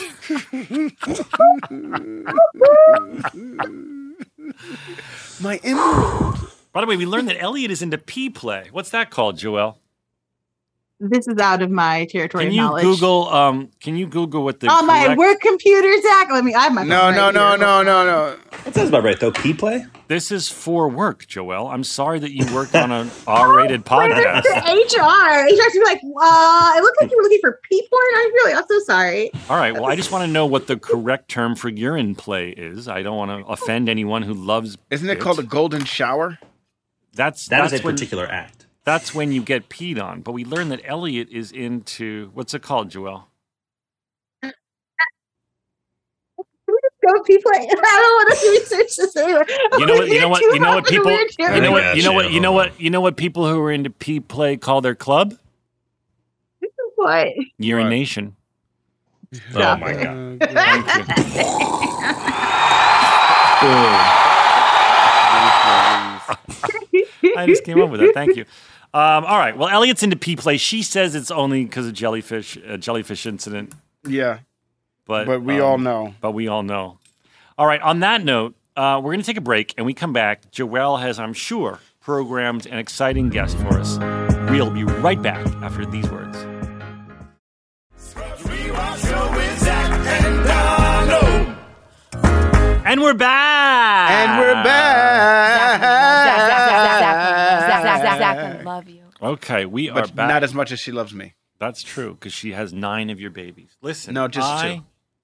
My emerald. By the way, we learned that Elliot is into pee play. What's that called, Joelle? This is out of my territory Can of you knowledge. Google? Um, can you Google what the on my correct- work computer, Zach? Let me. I have my No, phone no, right no, here. no, no, no. That sounds about right, though. P play? This is for work, Joelle. I'm sorry that you worked on an R-rated podcast. H R. H R should be like, uh, it looked like you were looking for pee porn. I'm really, I'm so sorry. All right. Well, I just want to know what the correct term for urine play is. I don't want to offend anyone who loves. Isn't it called a golden shower? That's That is that's a when, particular act. That's when you get peed on. But we learned that Elliot is into what's it called, Joelle? Go pee play. I don't want to research this anyway. You know what? You know what? You know what people? You I know what? got You know you. what? You know what? You know what people who are into pee play call their club? What? Urination. Oh, my God. Thank you. I just came up with that. Thank you. Um, all right. Well, Elliot's into pee play. She says it's only because of jellyfish, a jellyfish incident. Yeah, But but we um, all know. But we all know. All right. On that note, uh, we're going to take a break, and we come back. Joelle has, I'm sure, programmed an exciting guest for us. We'll be right back after these words. Rewatch Show with Zach and Donald. And we're back. And we're back. Zach, Zach, Zach, Zach, Zach, Zach, Zach, I love you. Okay, we are But back. not as much as she loves me. That's true, because she has nine of your babies. Listen, No, just I,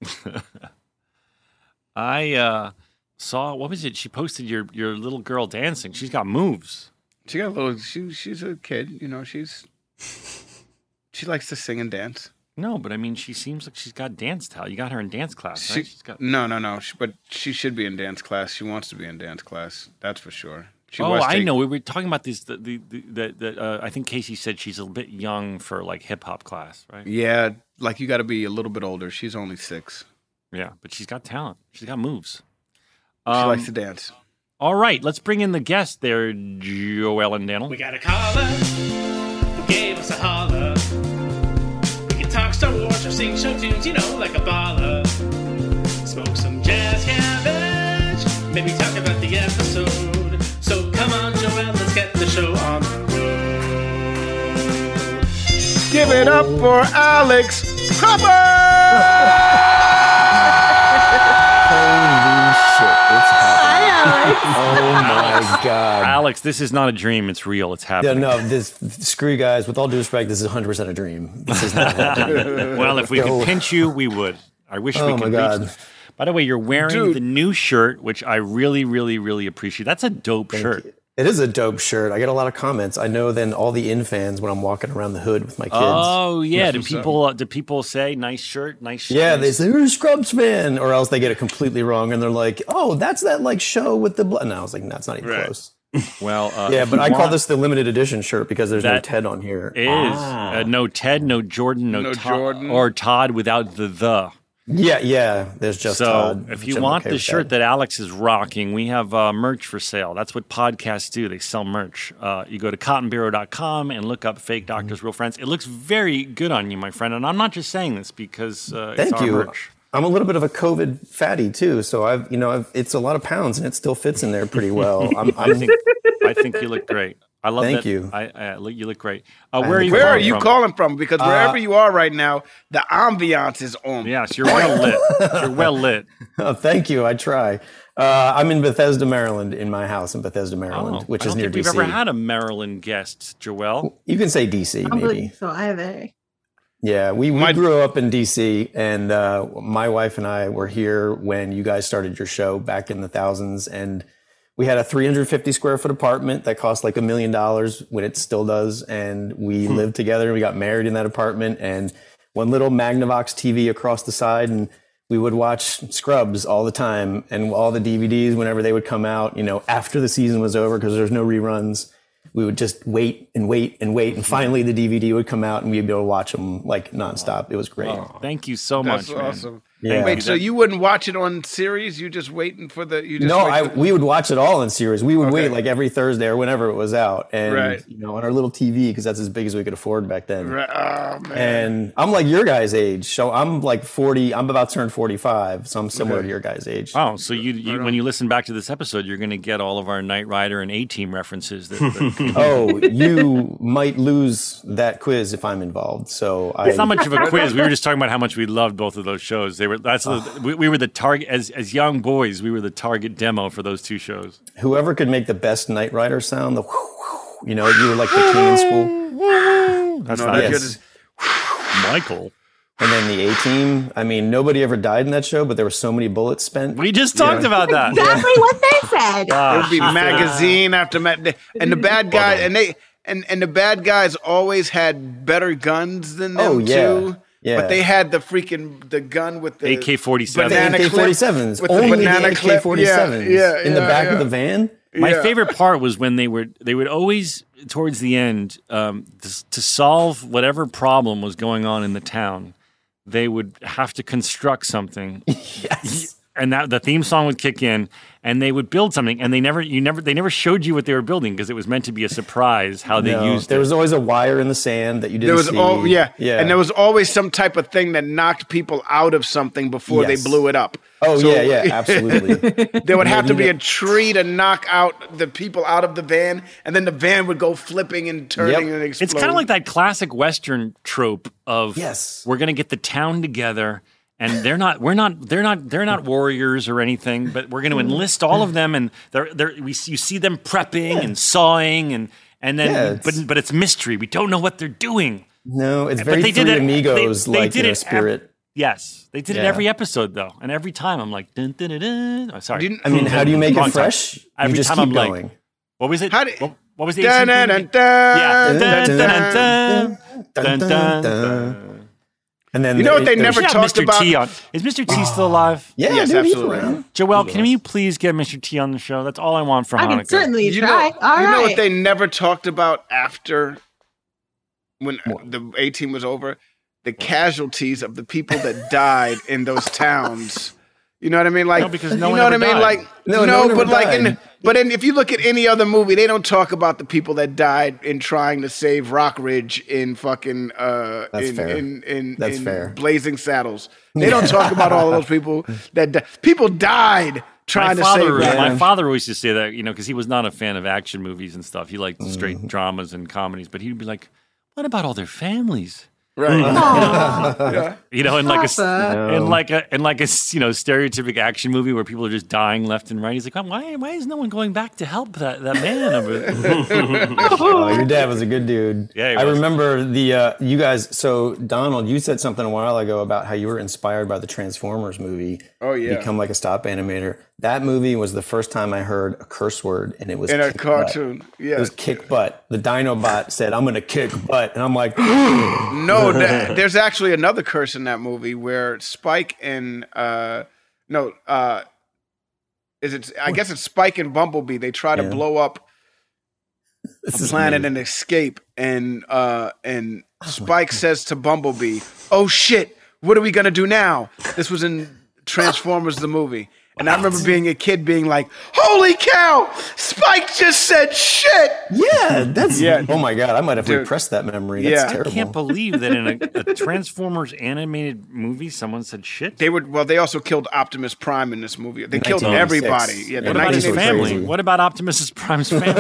I uh, saw, what was it? She posted your, your little girl dancing. She's got moves. She got a little. She she's a kid. You know. She's she likes to sing and dance. No, but I mean, she seems like she's got dance talent. You got her in dance class, She, right? She's got. No, no, no. She, but she should be in dance class. She wants to be in dance class. That's for sure. She Oh, was I take- know. We were talking about this. The, the, the, the, the uh, I think Casey said she's a bit young for like hip hop class, right? Yeah, like you got to be a little bit older. She's only six. Yeah, but she's got talent. She's got moves. She Um, likes to dance. All right, let's bring in the guest there, Joel and Daniel. We got a caller who gave us a holler. We can talk Star Wars or sing show tunes, you know, like a baller. Smoke some jazz cabbage, maybe talk about the episode. So come on, Joel, let's get the show on the road. Give it up for Alex Hubbard! Holy shit, it's happening. Hi, Alex. Oh my god. Alex, this is not a dream. It's real. It's Yeah, happening. no, this screw you guys. With all due respect, this is one hundred percent a dream. This is not happening. Well, if we Go. could pinch you, we would. I wish we Oh could my reach. god. By the way, you're wearing Dude. the new shirt, which I really, really, really appreciate. That's a dope shirt. It is a dope shirt. I get a lot of comments. I know then all the in fans when I'm walking around the hood with my kids. Oh yeah, do what's up. people uh, do people say nice shirt, nice shirt? Yeah, nice- they say, you're a Scrubs fan. Or else they get it completely wrong and they're like, oh, that's that like show with the blood. No, I was like, that's not even Right. close. Well, uh, Yeah, if but you I call want- this the limited edition shirt because there's no That Ted on here. is uh, no Ted, no Jordan, no, No Todd, Jordan. or Todd without the the. Yeah, yeah. There's just So Todd. if which you I'm want okay the with shirt that. Alex is rocking, we have uh, merch for sale. That's what podcasts do. They sell merch. Uh, you go to cotton bureau dot com and look up Fake Doctors, Real Friends. It looks very good on you, my friend. And I'm not just saying this because uh, it's Thank our you. merch. I'm a little bit of a COVID fatty too, so I've you know I've, it's a lot of pounds and it still fits in there pretty well. I'm, I I'm think I think you look great. I love Thank that. you. I, I, look- you look great. Uh, where are you Where are calling you from? calling from? Because wherever Uh, you are right now, the ambiance is on. Yes, you're well lit. You're well lit. oh, thank you. I try. Uh, I'm in Bethesda, Maryland, in my house in Bethesda, Maryland, Oh, which I is don't near think D we've C. ever had a Maryland guest, Joelle. You can say D C, I don't maybe. believe so either. Yeah, we, we My- grew up in D C, and uh, my wife and I were here when you guys started your show back in the thousands, and we had a three hundred fifty square foot apartment that cost like a million dollars when it still does, and we lived together. We got married in that apartment, and one little Magnavox T V across the side, and we would watch Scrubs all the time, and all the D V Ds whenever they would come out, you know, after the season was over because there's no reruns. We would just wait and wait and wait, and finally the D V D would come out, and we'd be able to watch them like nonstop. It was great. Thank you so That's much, man. awesome. Yeah. Wait, so you wouldn't watch it on series? You just waiting for the? You just No, wait I for- we would watch it all in series. We would Okay. wait like every Thursday or whenever it was out, and Right. you know, on our little T V because that's as big as we could afford back then. Right. Oh man. And I'm like your guys' age, so I'm like forty. I'm about to turn forty-five, so I'm similar Okay. to your guys' age. Oh, so you, you when you listen back to this episode, you're going to get all of our Knight Rider and A Team references. That, that Oh, you might lose that quiz if I'm involved. So I, it's not much of a quiz. We were just talking about how much we loved both of those shows. They were that's the, we, we were the target as as young boys. We were the target demo for those two shows. whoever could make the best Knight Rider sound, the you know, you were like the king in school. That's No, not that's yes. just- Michael. And then the A Team. I mean, nobody ever died in that show, but there were so many bullets spent. We just talked Yeah. about that. Exactly what they said. Ah, It would be she said- magazine after ma- and the bad guy and they and and the bad guys always had better guns than them Oh, yeah. too. Yeah. But they had the freaking the gun with the A K forty-seven. banana A K clip- forty-sevens. with the Only the banana A K clip. forty-sevens Yeah, yeah, in the yeah, back yeah. of the van. My Yeah. favorite part was when they would they would always towards the end um, to, to solve whatever problem was going on in the town, they would have to construct something, Yes. and that the theme song would kick in, and they would build something, and they never you never they never showed you what they were building because it was meant to be a surprise how they No, used there it. was always a wire in the sand that you didn't There was see. all yeah, yeah, and there was always some type of thing that knocked people out of something before Yes. they blew it up. Oh So- yeah, yeah, absolutely. There would have to be Yeah. a tree to knock out the people out of the van, and then the van would go flipping and turning Yep. and explode. It's kind of like that classic Western trope of Yes. we're going to get the town together, and they're not we're not they're not they're not warriors or anything, but we're going to enlist all of them, and they're they're we you see them prepping and sawing and and then Yeah, but it's- but it's mystery. We don't know what they're doing. No, it's But very they did Three it- Amigos they- they like did you know, it ev- spirit. Yes, they did it Yeah. every episode though, and every time I'm like dun dun dun. dun. Oh, sorry, Didn't- I mean, how do you make Wrong it time. fresh? Every you just time keep I'm like, going. what was it? How do- what, what was the Dun, dun, dun, dun, Yeah. Dun, Dun, dun, dun, dun, dun, dun, dun, dun, dun. And then You know what they there was- never We should have talked Mister about- T on. Is Mister T still alive? Yeah, Yes, dude, he's absolutely. around. Joel, can you please get Mister T on the show? That's all I want for I Hanukkah. can certainly You try. know, All you know right. what they never talked about after when the A-Team was over? The casualties of the people that died in those towns. You know what I mean? Like, No, because no you one know what I ever mean? died. Like, No, no, no one but ever like, in, died. but in, if you look at any other movie, they don't talk about the people that died in trying to save Rockridge in fucking uh, That's in, fair. in in That's in fair. Blazing Saddles. They don't talk about all those people that di- people died trying My to save father, Rockridge. my father always used to say that, you know, because he was not a fan of action movies and stuff. He liked straight Mm-hmm. dramas and comedies, but he'd be like, "What about all their families?" Right. Yeah. You know, in like a Papa. in like a in like a you know stereotypic action movie where people are just dying left and right. He's like, why why is no one going back to help that that man? Oh, your dad was a good dude. Yeah, he I was. remember the uh, you guys. So Donald, you said something a while ago about how you were inspired by the Transformers movie. Oh, yeah. Become like a stop animator. That movie was the first time I heard a curse word, and it was In a kick cartoon. Butt. Yeah. It was kick butt. The Dinobot said, "I'm gonna kick butt," and I'm like, No, th- there's actually another curse in that movie where Spike and uh no, uh is it I guess it's Spike and Bumblebee. They try to Yeah. blow up "This a is planet me." and escape and uh and Spike says to Bumblebee, "Oh shit, what are we going to do now?" This was in Transformers the movie. And I remember being a kid being like, "Holy cow! Spike just said shit!" Yeah, that's Yeah. Oh my god, I might have Dude. repressed that memory. That's Yeah. I I terrible. can't believe that in a, a Transformers animated movie, someone said shit. They would well, they also killed Optimus Prime in this movie. They killed nineteen eighty-six. everybody. Yeah, the What about his nineteen eighty-six family? crazy. What about Optimus Prime's family?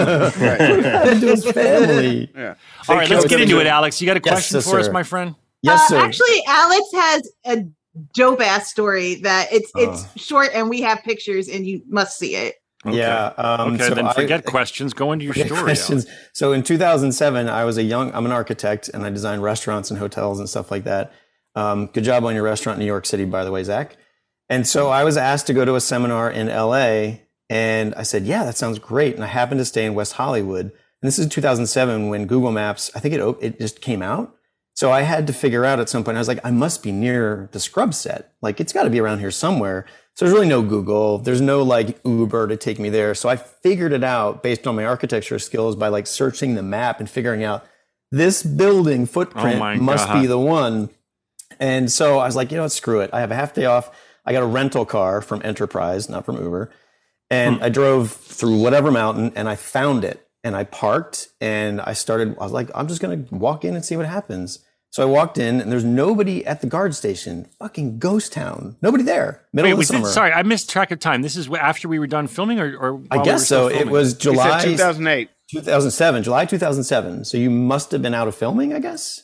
to his family. Yeah. All right, let's killed get into everybody. it, Alex. You got a Yes, question yes, for us, sir. my friend? Yes, Uh, sir. actually, Alex has a dope ass story that it's it's short and we have pictures and you must see it. Yeah. Um, Okay, so then I- forget questions. Go into your Forget story. questions. Alex. So in two thousand seven, I was a young, I'm an architect and I designed restaurants and hotels and stuff like that. Um, good job on your restaurant in New York City, by the way, Zach. And so I was asked to go to a seminar in L A and I said, yeah, that sounds great. And I happened to stay in West Hollywood. And this is two thousand seven when Google Maps, I think it, op- it just came out. So I had to figure out at some point, I was like, I must be near the Scrubs set. Like, it's got to be around here somewhere. So there's really no Google. There's no like Uber to take me there. So I figured it out based on my architecture skills by like searching the map and figuring out this building footprint Oh my must God. be the one. And so I was like, you know what, screw it. I have a half day off. I got a rental car from Enterprise, not from Uber. And Hmm. I drove through whatever mountain and I found it. And I parked and I started, I was like, I'm just going to walk in and see what happens. So I walked in and there's nobody at the guard station. Fucking ghost town. Nobody there. Middle Wait, of the was summer. this, sorry, I missed track of time. This is wh- after we were done filming, or, or while I we guess were still so. It filming? was He July said two thousand eight. two thousand seven, July two thousand seven. So you must have been out of filming, I guess.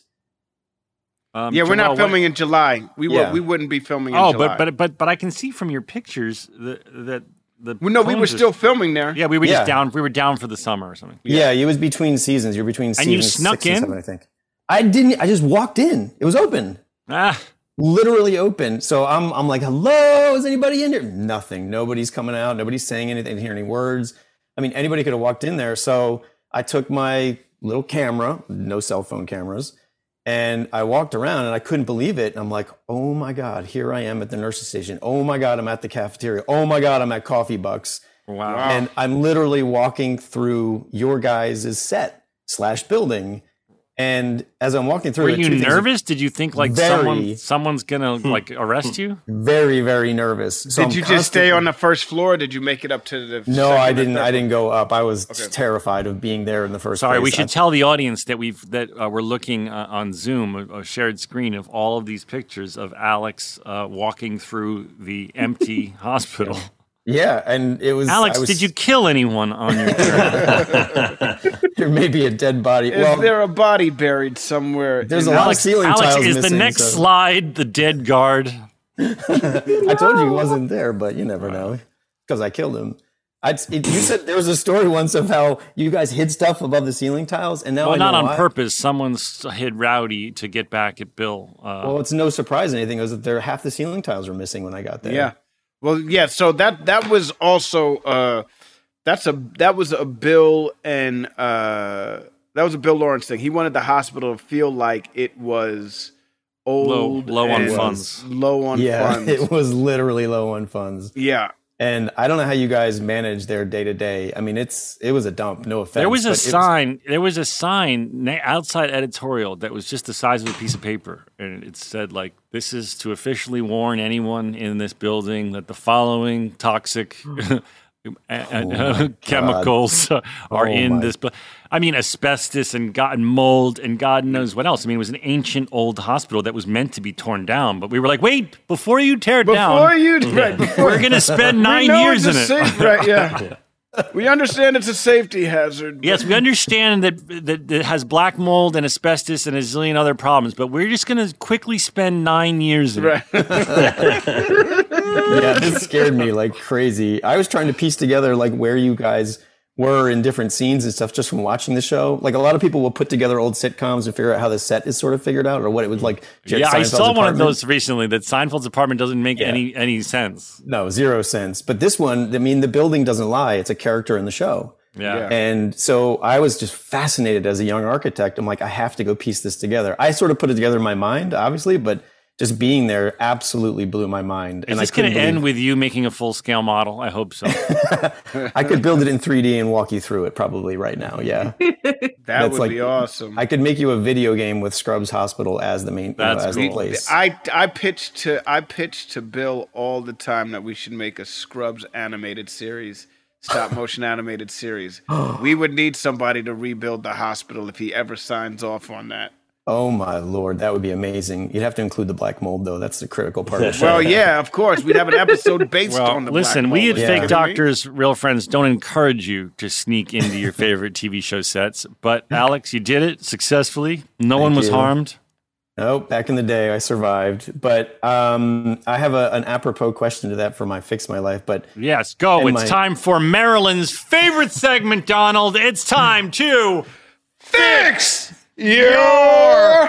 Um, Yeah, we're Joel, not what- filming in July. We Yeah. would we wouldn't be filming in Oh, July. but but but but I can see from your pictures that that the well, no, we were clones are- still filming there. yeah, we were Yeah. just down. We were down for the summer or something. Yeah, it was between seasons. You're between seasons you snuck six and in? seven, I think. I didn't. I just walked in. It was open. Ah, Literally open. So I'm I'm like, hello, is anybody in here? Nothing. Nobody's coming out. Nobody's saying anything. I didn't hear any words. I mean, anybody could have walked in there. So I took my little camera, no cell phone cameras, and I walked around and I couldn't believe it. And I'm like, oh my God, here I am at the nurse's station. Oh my God, I'm at the cafeteria. Oh my God, I'm at Coffee Bucks. wow. And I'm literally walking through your guys' set slash building. And as I'm walking through Were it, you two things- nervous? Did you think like Very. someone someone's gonna like arrest you? Very, very nervous. So Did I'm you just stay constantly- on the first floor? Or did you make it up to the? No, second I or didn't. third I didn't go up. I was Okay. terrified of being there in the first Sorry, place. we should I- tell the audience that we've that uh, we're looking uh, on Zoom, a, a shared screen of all of these pictures of Alex uh, walking through the empty hospital. Yeah, and it was. Alex, I was, did you kill anyone on your journey? There may be a dead body. Is well, there a body buried somewhere? There's in a lot that- of ceiling Alex, tiles is the missing, next so- slide the dead guard? I told you he wasn't there, but you never know because I killed him. I, it, you said there was a story once of how you guys hid stuff above the ceiling tiles, and now Well, I not know on why. purpose. Someone's hid Rowdy to get back at Bill. Uh, Well, it's no surprise anything. It was that there half the ceiling tiles were missing when I got there. Yeah. Well, yeah. So that that was also uh, that's a that was a Bill and uh, that was a Bill Lawrence thing. He wanted the hospital to feel like it was old, Low- low on and funds. Low on Yeah, funds. it was literally low on funds. Yeah. And I don't know how you guys manage their day to day. I mean, it's it was a dump. No offense. There was a but it sign. There was a sign na- outside editorial that was just the size of a piece of paper, and it said like, "This is to officially warn anyone in this building that the following toxic Oh chemicals are Oh in my- this." bu-" I mean, asbestos and God mold and God knows what else. I mean, it was an ancient old hospital that was meant to be torn down, but we were like, "Wait, before you tear it Before down, you, right, before, we're going to spend we nine know years in it's it." a safe- right, yeah. We understand it's a safety hazard. Yes, we understand that, that that it has black mold and asbestos and a zillion other problems, but we're just going to quickly spend nine years in Right. it. yeah, this scared me like crazy. I was trying to piece together like where you guys were in different scenes and stuff just from watching the show. Like a lot of people will put together old sitcoms and figure out how the set is sort of figured out or what it was like. Jerry Yeah, I Seinfeld's saw one of apartment. those recently that Seinfeld's apartment doesn't make Yeah. any any sense. No, zero sense. But this one, I mean, the building doesn't lie. It's a character in the show. Yeah. Yeah. And so I was just fascinated as a young architect. I'm like, I have to go piece this together. I sort of put it together in my mind, obviously, but just being there absolutely blew my mind. Is and this I couldn't going to end believe- with you making a full scale model? I hope so. I could build it in three D and walk you through it probably right now. Yeah. That That's would like- be awesome. I could make you a video game with Scrubs Hospital as the main, you know, That's as the cool. place. I I pitched to I pitched to Bill all the time that we should make a Scrubs animated series, stop motion animated series. We would need somebody to rebuild the hospital if he ever signs off on that. Oh my Lord, that would be amazing. You'd have to include the black mold though. That's the critical part of the show. Well, yeah, of course. We'd have an episode based Well, on the listen, black we mold. at Yeah. Fake Kidding Doctors, Real Friends, don't encourage you to sneak into your favorite T V show sets. But Alex, you did it successfully. No one Thank was you. harmed. No, back in the day I survived. But um, I have a, an apropos question to that for my Fix My Life. But Yes, go. And It's my- time for Marilyn's favorite segment, Donald. It's time to Fix your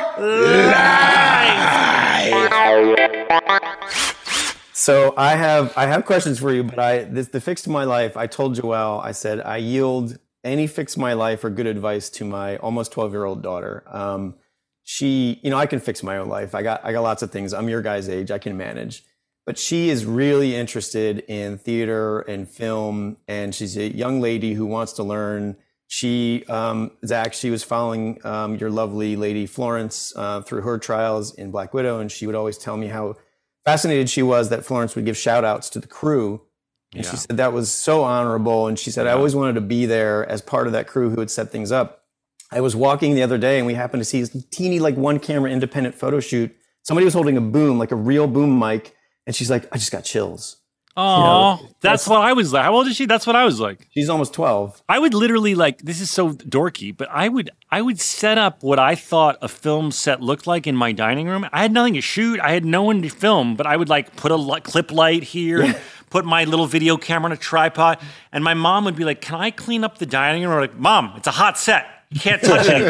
So I have I have questions for you, but I this the fix to my life. I told Joelle, I said I yield any fix my life or good advice to my almost twelve year old daughter. Um, she, you know, I can fix my own life. I got I got lots of things. I'm your guys' age. I can manage. But she is really interested in theater and film, and she's a young lady who wants to learn. She, um, Zach, she was following um, your lovely lady Florence uh, through her trials in Black Widow, and she would always tell me how fascinated she was that Florence would give shout outs to the crew. And Yeah. she said that was so honorable. And she said, I always wanted to be there as part of that crew who would set things up. I was walking the other day and we happened to see this teeny, like one camera independent photo shoot. Somebody was holding a boom, like a real boom mic. And she's like, I just got chills. Oh, know, that's what I was like. How old is she? That's what I was like. She's almost twelve. I would literally like, this is so dorky, but I would I would set up what I thought a film set looked like in my dining room. I had nothing to shoot. I had no one to film, but I would like put a li- clip light here and put my little video camera on a tripod. And my mom would be like, can I clean up the dining room? I'm like, Mom, it's a hot set. You can't touch anything.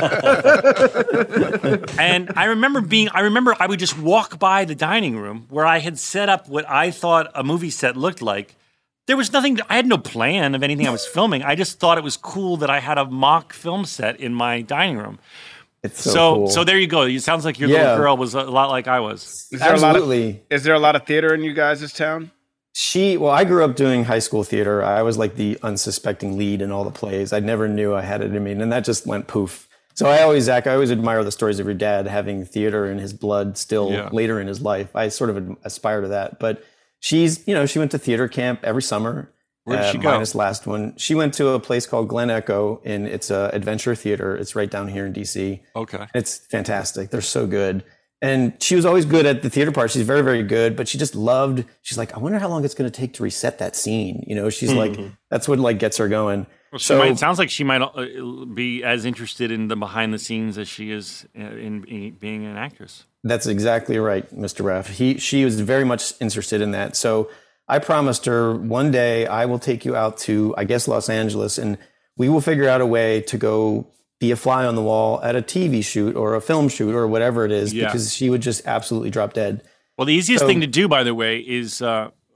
And I remember being, I remember I would just walk by the dining room where I had set up what I thought a movie set looked like. There was nothing, I had no plan of anything I was filming. I just thought it was cool that I had a mock film set in my dining room. It's so, So, cool. so there you go. It sounds like your Yeah. little girl was a lot like I was. Is there a lot of Absolutely. is there a lot of theater in you guys' town? She, well, I grew up doing high school theater. I was like the unsuspecting lead in all the plays. I never knew I had it in me, and that just went poof. So I always, Zach, I always admire the stories of your dad having theater in his blood still Yeah. later in his life. I sort of aspire to that. But she's, you know, she went to theater camp every summer. Where did uh, she go? Minus last one. She went to a place called Glen Echo, and it's a adventure theater. It's right down here in D C. Okay. It's fantastic. They're so good. And she was always good at the theater part. She's very, very good, but she just loved, she's like, I wonder how long it's going to take to reset that scene. You know, she's like, that's what like gets her going. Well, she So- might, it sounds like she might uh, be as interested in the behind the scenes as she is uh, in, in being an actress. That's exactly right, Mister Raff. He, she was very much interested in that. So I promised her one day I will take you out to, I guess, Los Angeles, and we will figure out a way to go be a fly on the wall at a T V shoot or a film shoot or whatever it is, Yeah. because she would just absolutely drop dead. Well, the easiest So- thing to do, by the way, is uh,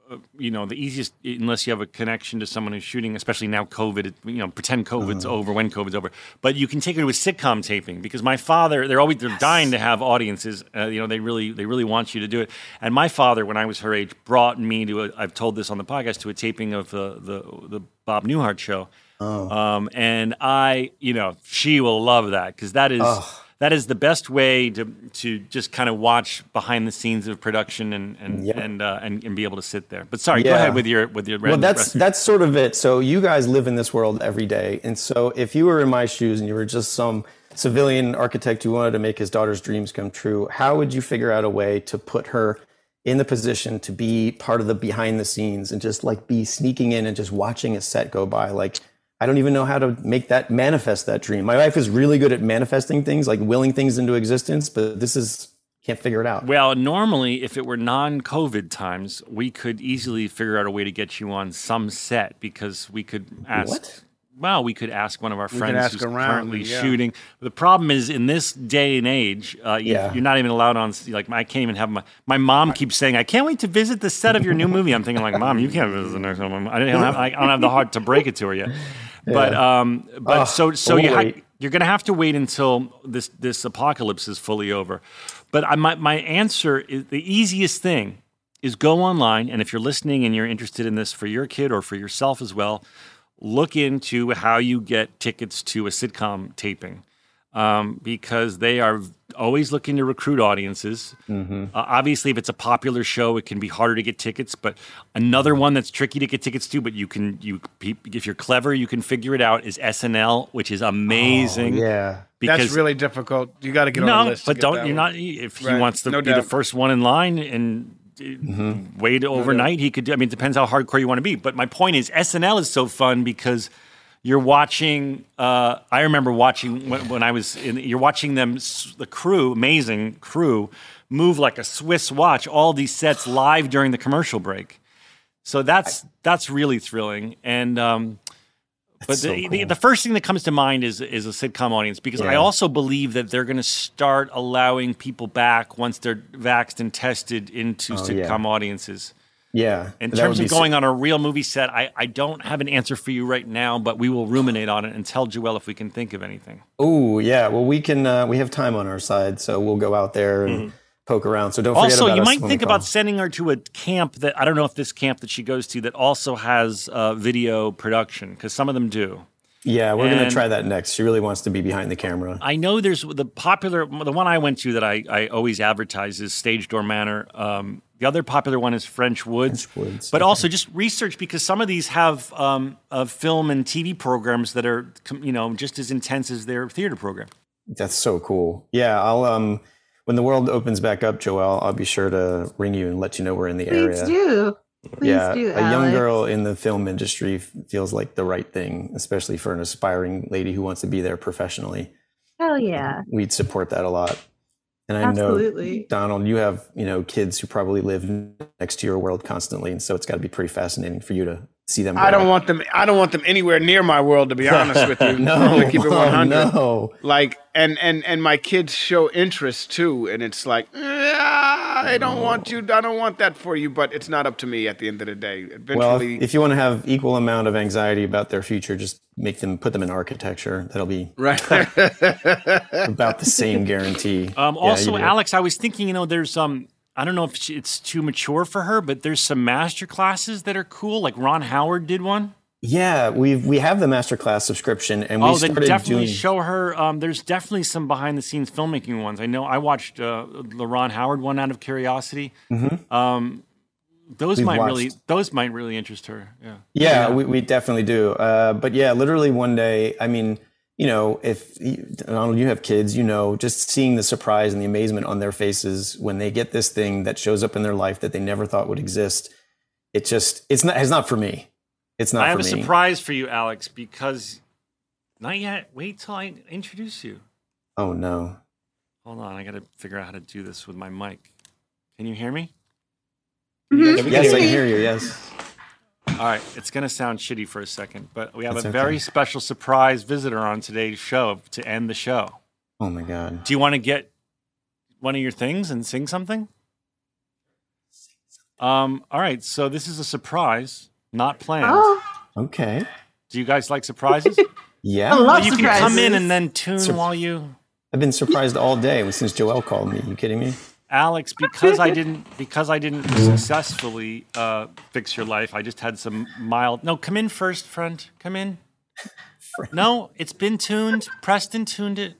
you know, the easiest, unless you have a connection to someone who's shooting, especially now COVID, it- you know, pretend COVID's Uh-huh. over when COVID's over. But you can take her to a sitcom taping because my father, they're always, they're dying to have audiences. Uh, you know, they really, they really want you to do it. And my father, when I was her age, brought me to a, I've told this on the podcast, to a taping of the, the, the Bob Newhart show. Oh. Um, and I, you know, she will love that because that is, Oh. that is the best way to to just kind of watch behind the scenes of production and and Yep. and, uh, and and be able to sit there. But sorry, go Yeah. ahead with your with your. Well, random that's recipe. that's sort of it. So you guys live in this world every day, and so if you were in my shoes and you were just some civilian architect who wanted to make his daughter's dreams come true, how would you figure out a way to put her in the position to be part of the behind the scenes and just like be sneaking in and just watching a set go by? Like, I don't even know how to make that manifest that dream. My wife is really good at manifesting things, like willing things into existence, but this is can't figure it out. Well, normally, if it were non-COVID times, we could easily figure out a way to get you on some set because we could ask. What? Well, we could ask one of our could friends ask who's around, currently yeah. shooting. The problem is, in this day and age, uh, you, Yeah. you're not even allowed on. Like, I can't even have my. My mom keeps saying, "I can't wait to visit the set of your new movie." I'm thinking, like, Mom, you can't visit the next one. I don't have. I don't have the heart to break it to her yet. But um, but Oh, so so we'll you ha- wait. you're going to have to wait until this this apocalypse is fully over. But I, my my answer is the easiest thing is go online, and if you're listening and you're interested in this for your kid or for yourself as well, look into how you get tickets to a sitcom taping. Um, because they are always looking to recruit audiences. Mm-hmm. Uh, obviously, if it's a popular show, it can be harder to get tickets. But another one that's tricky to get tickets to, but you can you if you're clever, you can figure it out. Is S N L, which is amazing. Oh, yeah. because That's really difficult. You got to get no, on the list. to but get don't that you're one. not if he Right. wants to No be the doubt. first one in line and. uh, Wait overnight. He could. do I mean, it depends how hardcore you want to be. But my point is, S N L is so fun because you're watching. Uh, I remember watching when, when I was. in You're watching them, s- the crew, amazing crew, move like a Swiss watch. All these sets live during the commercial break. So that's that's really thrilling. And um, but so the, the cool. the first thing that comes to mind is is a sitcom audience because I Yeah. also believe that they're going to start allowing people back once they're vaxxed and tested into Oh, yeah. sitcom audiences. Yeah. In That terms would of be going so- on a real movie set, I, I don't have an answer for you right now, but we will ruminate on it and tell Joelle if we can think of anything. Oh, yeah. Well, we can. Uh, we have time on our side, so we'll go out there and poke around. So don't forget Also, about you us might when we think call. about sending her to a camp that I don't know if this camp that she goes to that also has uh, video production because some of them do. Yeah, we're going and- to try that next. She really wants to be behind the camera. I know there's the popular, the one I went to that I, I always advertise is Stage Door Manor. Um, the other popular one is French Woods. French Woods, But okay. also just research because some of these have um, uh, film and T V programs that are, com- you know, just as intense as their theater program. That's so cool. Yeah, I'll um when the world opens back up, Joelle, I'll be sure to ring you and let you know we're in the Please area. do. Please yeah, do, a young Alex. girl in the film industry f- feels like the right thing, especially for an aspiring lady who wants to be there professionally. Hell yeah. We'd support that a lot. And I Absolutely. know, Donald, you have, you know, kids who probably live next to your world constantly, and so it's got to be pretty fascinating for you to see them. I grow don't up. want them. I don't want them anywhere near my world. To be honest with you, No, I'm gonna keep it oh, one hundred. no. Like, and and and my kids show interest too, and it's like, "Ah, I don't want you. I don't want that for you. But it's not up to me at the end of the day. Well, Eventually, if, if you want to have equal amount of anxiety about their future, just make them put them in architecture. That'll be right. about the same guarantee. Um, Yeah, also, you do. Alex, I was thinking, you know, there's um, I don't know if she- it's too mature for her, but there's some master classes that are cool. Like Ron Howard did one. Yeah, we we have the masterclass subscription, and we Oh, then started definitely doing. show her. Um, there's definitely some behind the scenes filmmaking ones. I know I watched uh, the Ron Howard one out of curiosity. Um, those We've might watched- really those might really interest her. Yeah. Yeah, We, we definitely do. Uh, but yeah, literally one day, I mean, you know, if you- Donald, you have kids, you know, just seeing the surprise and the amazement on their faces when they get this thing that shows up in their life that they never thought would exist. It just, it's not, it's not for me. It's not I have for a me. surprise for you, Alex, because not yet. Wait till I introduce you. Oh no. Hold on, I got to figure out how to do this with my mic. Can you hear me? Mhm. Yes, I can hear you. Yes. All right, it's going to sound shitty for a second, but we have That's a okay. very special surprise visitor on today's show to end the show. Oh my God. Do you want to get one of your things and sing something? Um, all right, so this is a surprise, not planned. Oh, Okay. Do you guys like surprises? Yeah. I love Well, you can surprises. come in and then tune Sur- while you, I've been surprised all day since Joelle called me. You kidding me? Alex, because I didn't because I didn't successfully uh, fix your life. I just had some mild. No, come in first, friend. Come in. No, it's been tuned. Preston tuned it.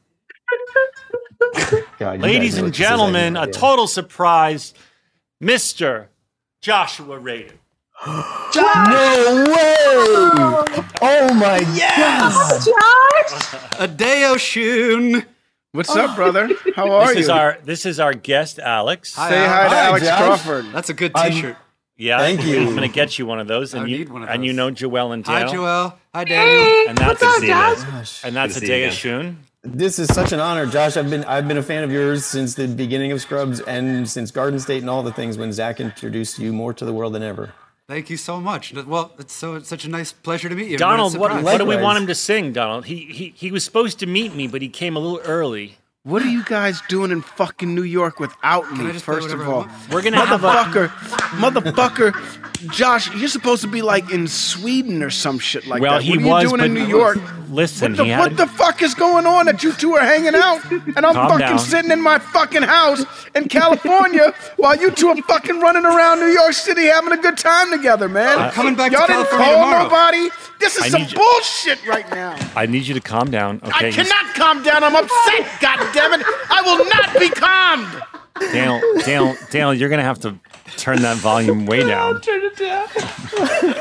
God, you Ladies guys know and what this is. I have gentlemen, no a idea. total surprise, Mister Joshua Radin. No way! Oh my Oh, Josh. Adeo Shun. What's up, brother? How are This you? is our this is our guest, Alex. Say hi to Hi, Alex Josh. Crawford. That's a good I'm- T-shirt. Yeah, Thank you. I'm gonna get you one of those, and I you need one of and you those. know Joelle and Hi, Dale, Joelle. Hi, Daniel. and that's What's up, a, Josh? and that's Good a to see you day again. Shun. This is such an honor, Josh. I've been I've been a fan of yours since the beginning of Scrubs and since Garden State and all the things when Zach introduced you more to the world than ever. Thank you so much. Well, it's so it's such a nice pleasure to meet you. Donald, what, Surprise. what do we Likewise. want him to sing, Donald? He, he he was supposed to meet me, but he came a little early. What are you guys doing in fucking New York without Can me, I just play first of whatever I all? want? We're gonna have a Motherfucker, motherfucker, Josh, you're supposed to be like in Sweden or some shit like well, that. he what are was, you doing but in New York? listen, What the, he had what a- the fuck is going on that you two are hanging out and I'm Calm fucking down. sitting in my fucking house in California while you two are fucking running around New York City having a good time together, man? I'm coming back to Y'all didn't California call tomorrow. nobody. This is I some need you- bullshit right now. I need you to calm down, okay? I cannot calm down. I'm upset. God damn it! I will not be calmed. Dale, Dale, Dale, you're gonna have to turn that volume way down. Turn it down.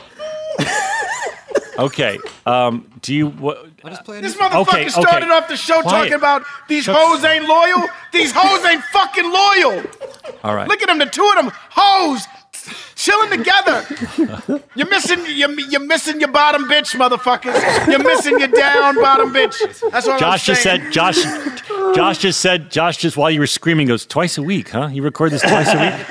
Okay. Um, do you what? I'll just play a This new- motherfucker Okay, okay. started off the show Quiet. talking about these Shut- hoes ain't loyal. These hoes ain't fucking loyal. All right. Look at them, the two of them hoes chilling together. You're missing, you're, you're missing your bottom bitch, motherfuckers. You're missing your down bottom bitch. That's what Josh I'm just saying. said. Josh. Josh just said. Josh just while you were screaming goes twice a week, huh? You record this twice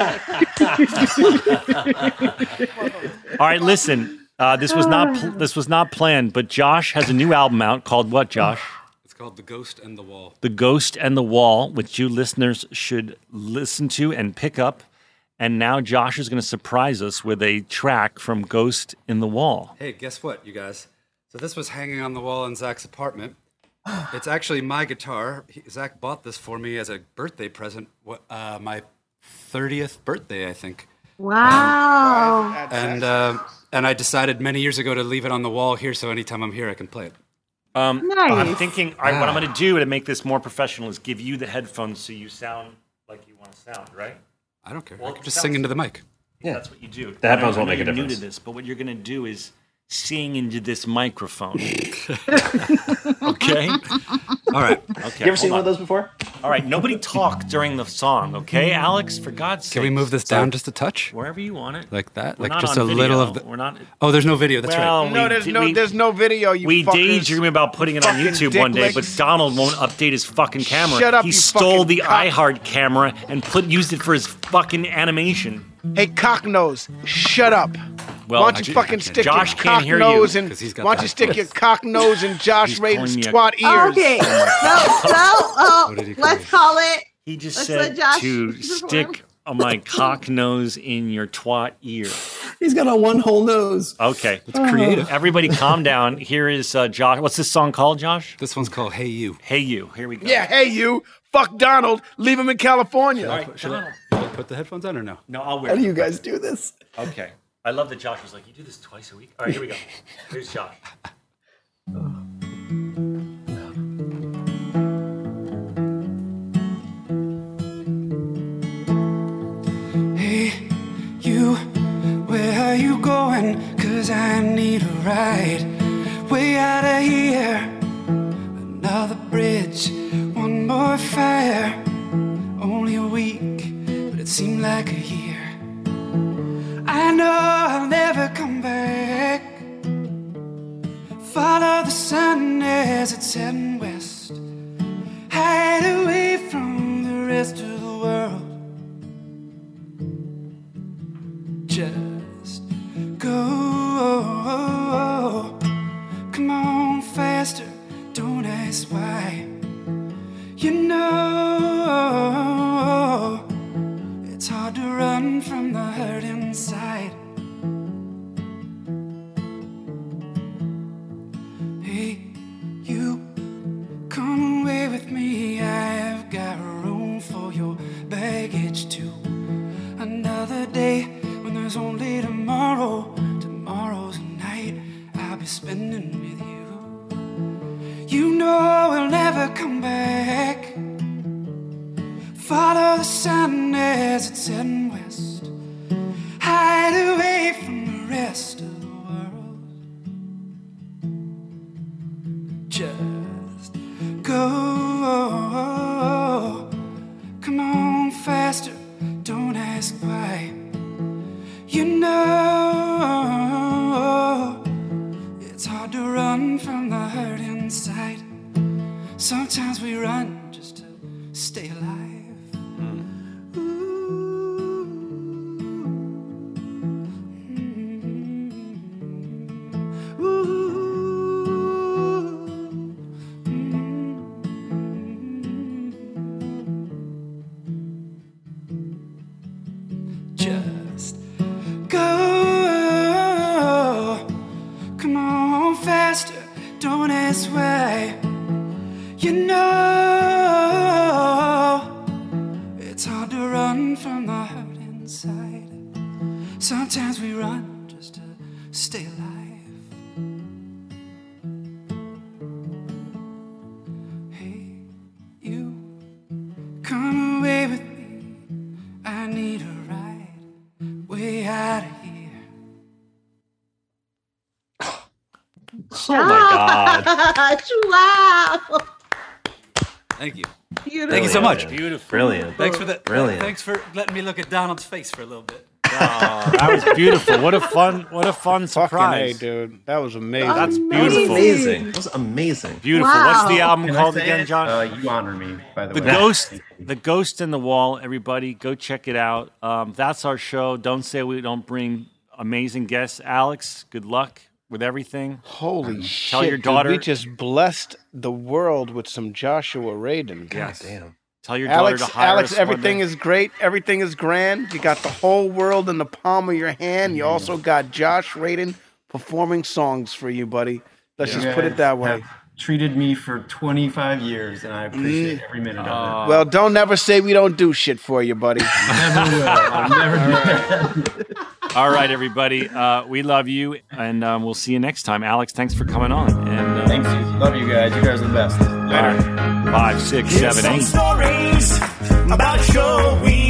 a week. All right. Listen. Uh, this was not. Pl- this was not planned. But Josh has a new album out called what? Josh. It's called The Ghost and the Wall. The Ghost and the Wall, which you listeners should listen to and pick up. And now Josh is going to surprise us with a track from Ghost in the Wall. Hey, guess what, you guys? So this was hanging on the wall in Zach's apartment. It's actually my guitar. He, Zach bought this for me as a birthday present. What, uh, my thirtieth birthday, I think. Wow. And uh, and I decided many years ago to leave it on the wall here, so anytime I'm here, I can play it. Um, Nice. I'm thinking, all right, what I'm going to do to make this more professional is give you the headphones so you sound like you want to sound, right? I don't care. Well, I can just it sing sounds- into the mic. Yeah. That's what you do. The headphones I know won't make a you're new difference. to this, but what you're going to do is sing into this microphone. Okay? All right. Okay. You ever seen hold one of on. those before? All right, nobody talk during the song, okay, Alex? For God's sake. Can we move this down just a touch? Wherever you want it. Like that? We're Like not just on a little video. of the. We're not. Oh, there's no video. That's Well, right. No, we there's did- no, we- there's no video. You We fuckers. daydream about putting it on Fucking YouTube dick one day, but licks. Donald won't update his fucking camera. Shut up, He you stole fucking the cock. iHeart camera and put used it for his fucking animation. Hey, cock nose, shut up. Well, why don't you J- fucking stick Josh your can't cock hear you, nose and 'cause he's got why don't you that stick voice. your cock nose in Josh He's Raven's calling me a- twat ears? Okay. So, so oh, What did he call let's me? call it. He just Let's said let Josh to perform. stick my cock nose in your twat ear. He's got a one whole nose. Okay. It's creative. Everybody calm down. Here is uh, Josh. What's this song called, Josh? This one's called Hey You. Hey You. Here we go. Yeah, hey you, fuck Donald, leave him in California. All right, Should Donald. I, should I put the headphones on or no? No, I'll wear How do them. you guys do this? Okay. I love that Josh was like, you do this twice a week? All right, here we go. Here's Josh. Hey, you, where are you going? Cause I need a ride way out of here. Another bridge, one more fire. Only a week, but it seemed like a year. I know I'll never come back. Follow the sun as it's heading west. Hide away from the rest of the world. Just go. Come on faster, don't ask why. You know it's hard hard to run from the hurt inside. Hey, you, come away with me. I've got room for your baggage too. Another day when there's only tomorrow. Tomorrow's a night I'll be spending with you. You know we'll never come back. Follow the sun as it's heading west. Hide away from the rest of the world. Just go. Come on faster, don't ask why. You know it's hard to run from the hurt inside. Sometimes we run just to stay alive. Just go. Come on faster, don't ask why. You know it's hard to run from the hurt inside. Sometimes we run just to stay alive. Hey, you, come away with me. I need a ride way out of here. Oh my God. Wow. Thank you. Beautiful. Thank you so much. Beautiful. Brilliant. Thanks for that. Brilliant. Thanks for letting me look at Donald's face for a little bit. Oh, that was beautiful. What a fun, what a fun Fucking surprise. A, dude. That was amazing. That's Amazing. beautiful. Amazing. That was amazing. Beautiful. Wow. What's the album Can I called say again, it? John? Uh, you honor me, by the, The way. Ghost, The Ghost in the Wall, everybody. Go check it out. Um, that's our show. Don't say we don't bring amazing guests. Alex, good luck with everything. Holy shit. Tell your dude, daughter- we just blessed the world with some Joshua Radin. Yes. Damn. Tell your daughter Alex, to hire Alex, us one everything day. is great. Everything is grand. You got the whole world in the palm of your hand. You also got Josh Radin performing songs for you, buddy. Let's You just put it guys that way. have treated me for twenty-five years, and I appreciate every minute of Well, don't never say we don't do shit for you, buddy. it. Never will. I'll never do that. All right, everybody. Uh, we love you, and um, we'll see you next time. Alex, thanks for coming on. And uh, Thanks, you. Love you guys. You guys are the best. all right. Five, six, Here's seven, some eight. stories about a show we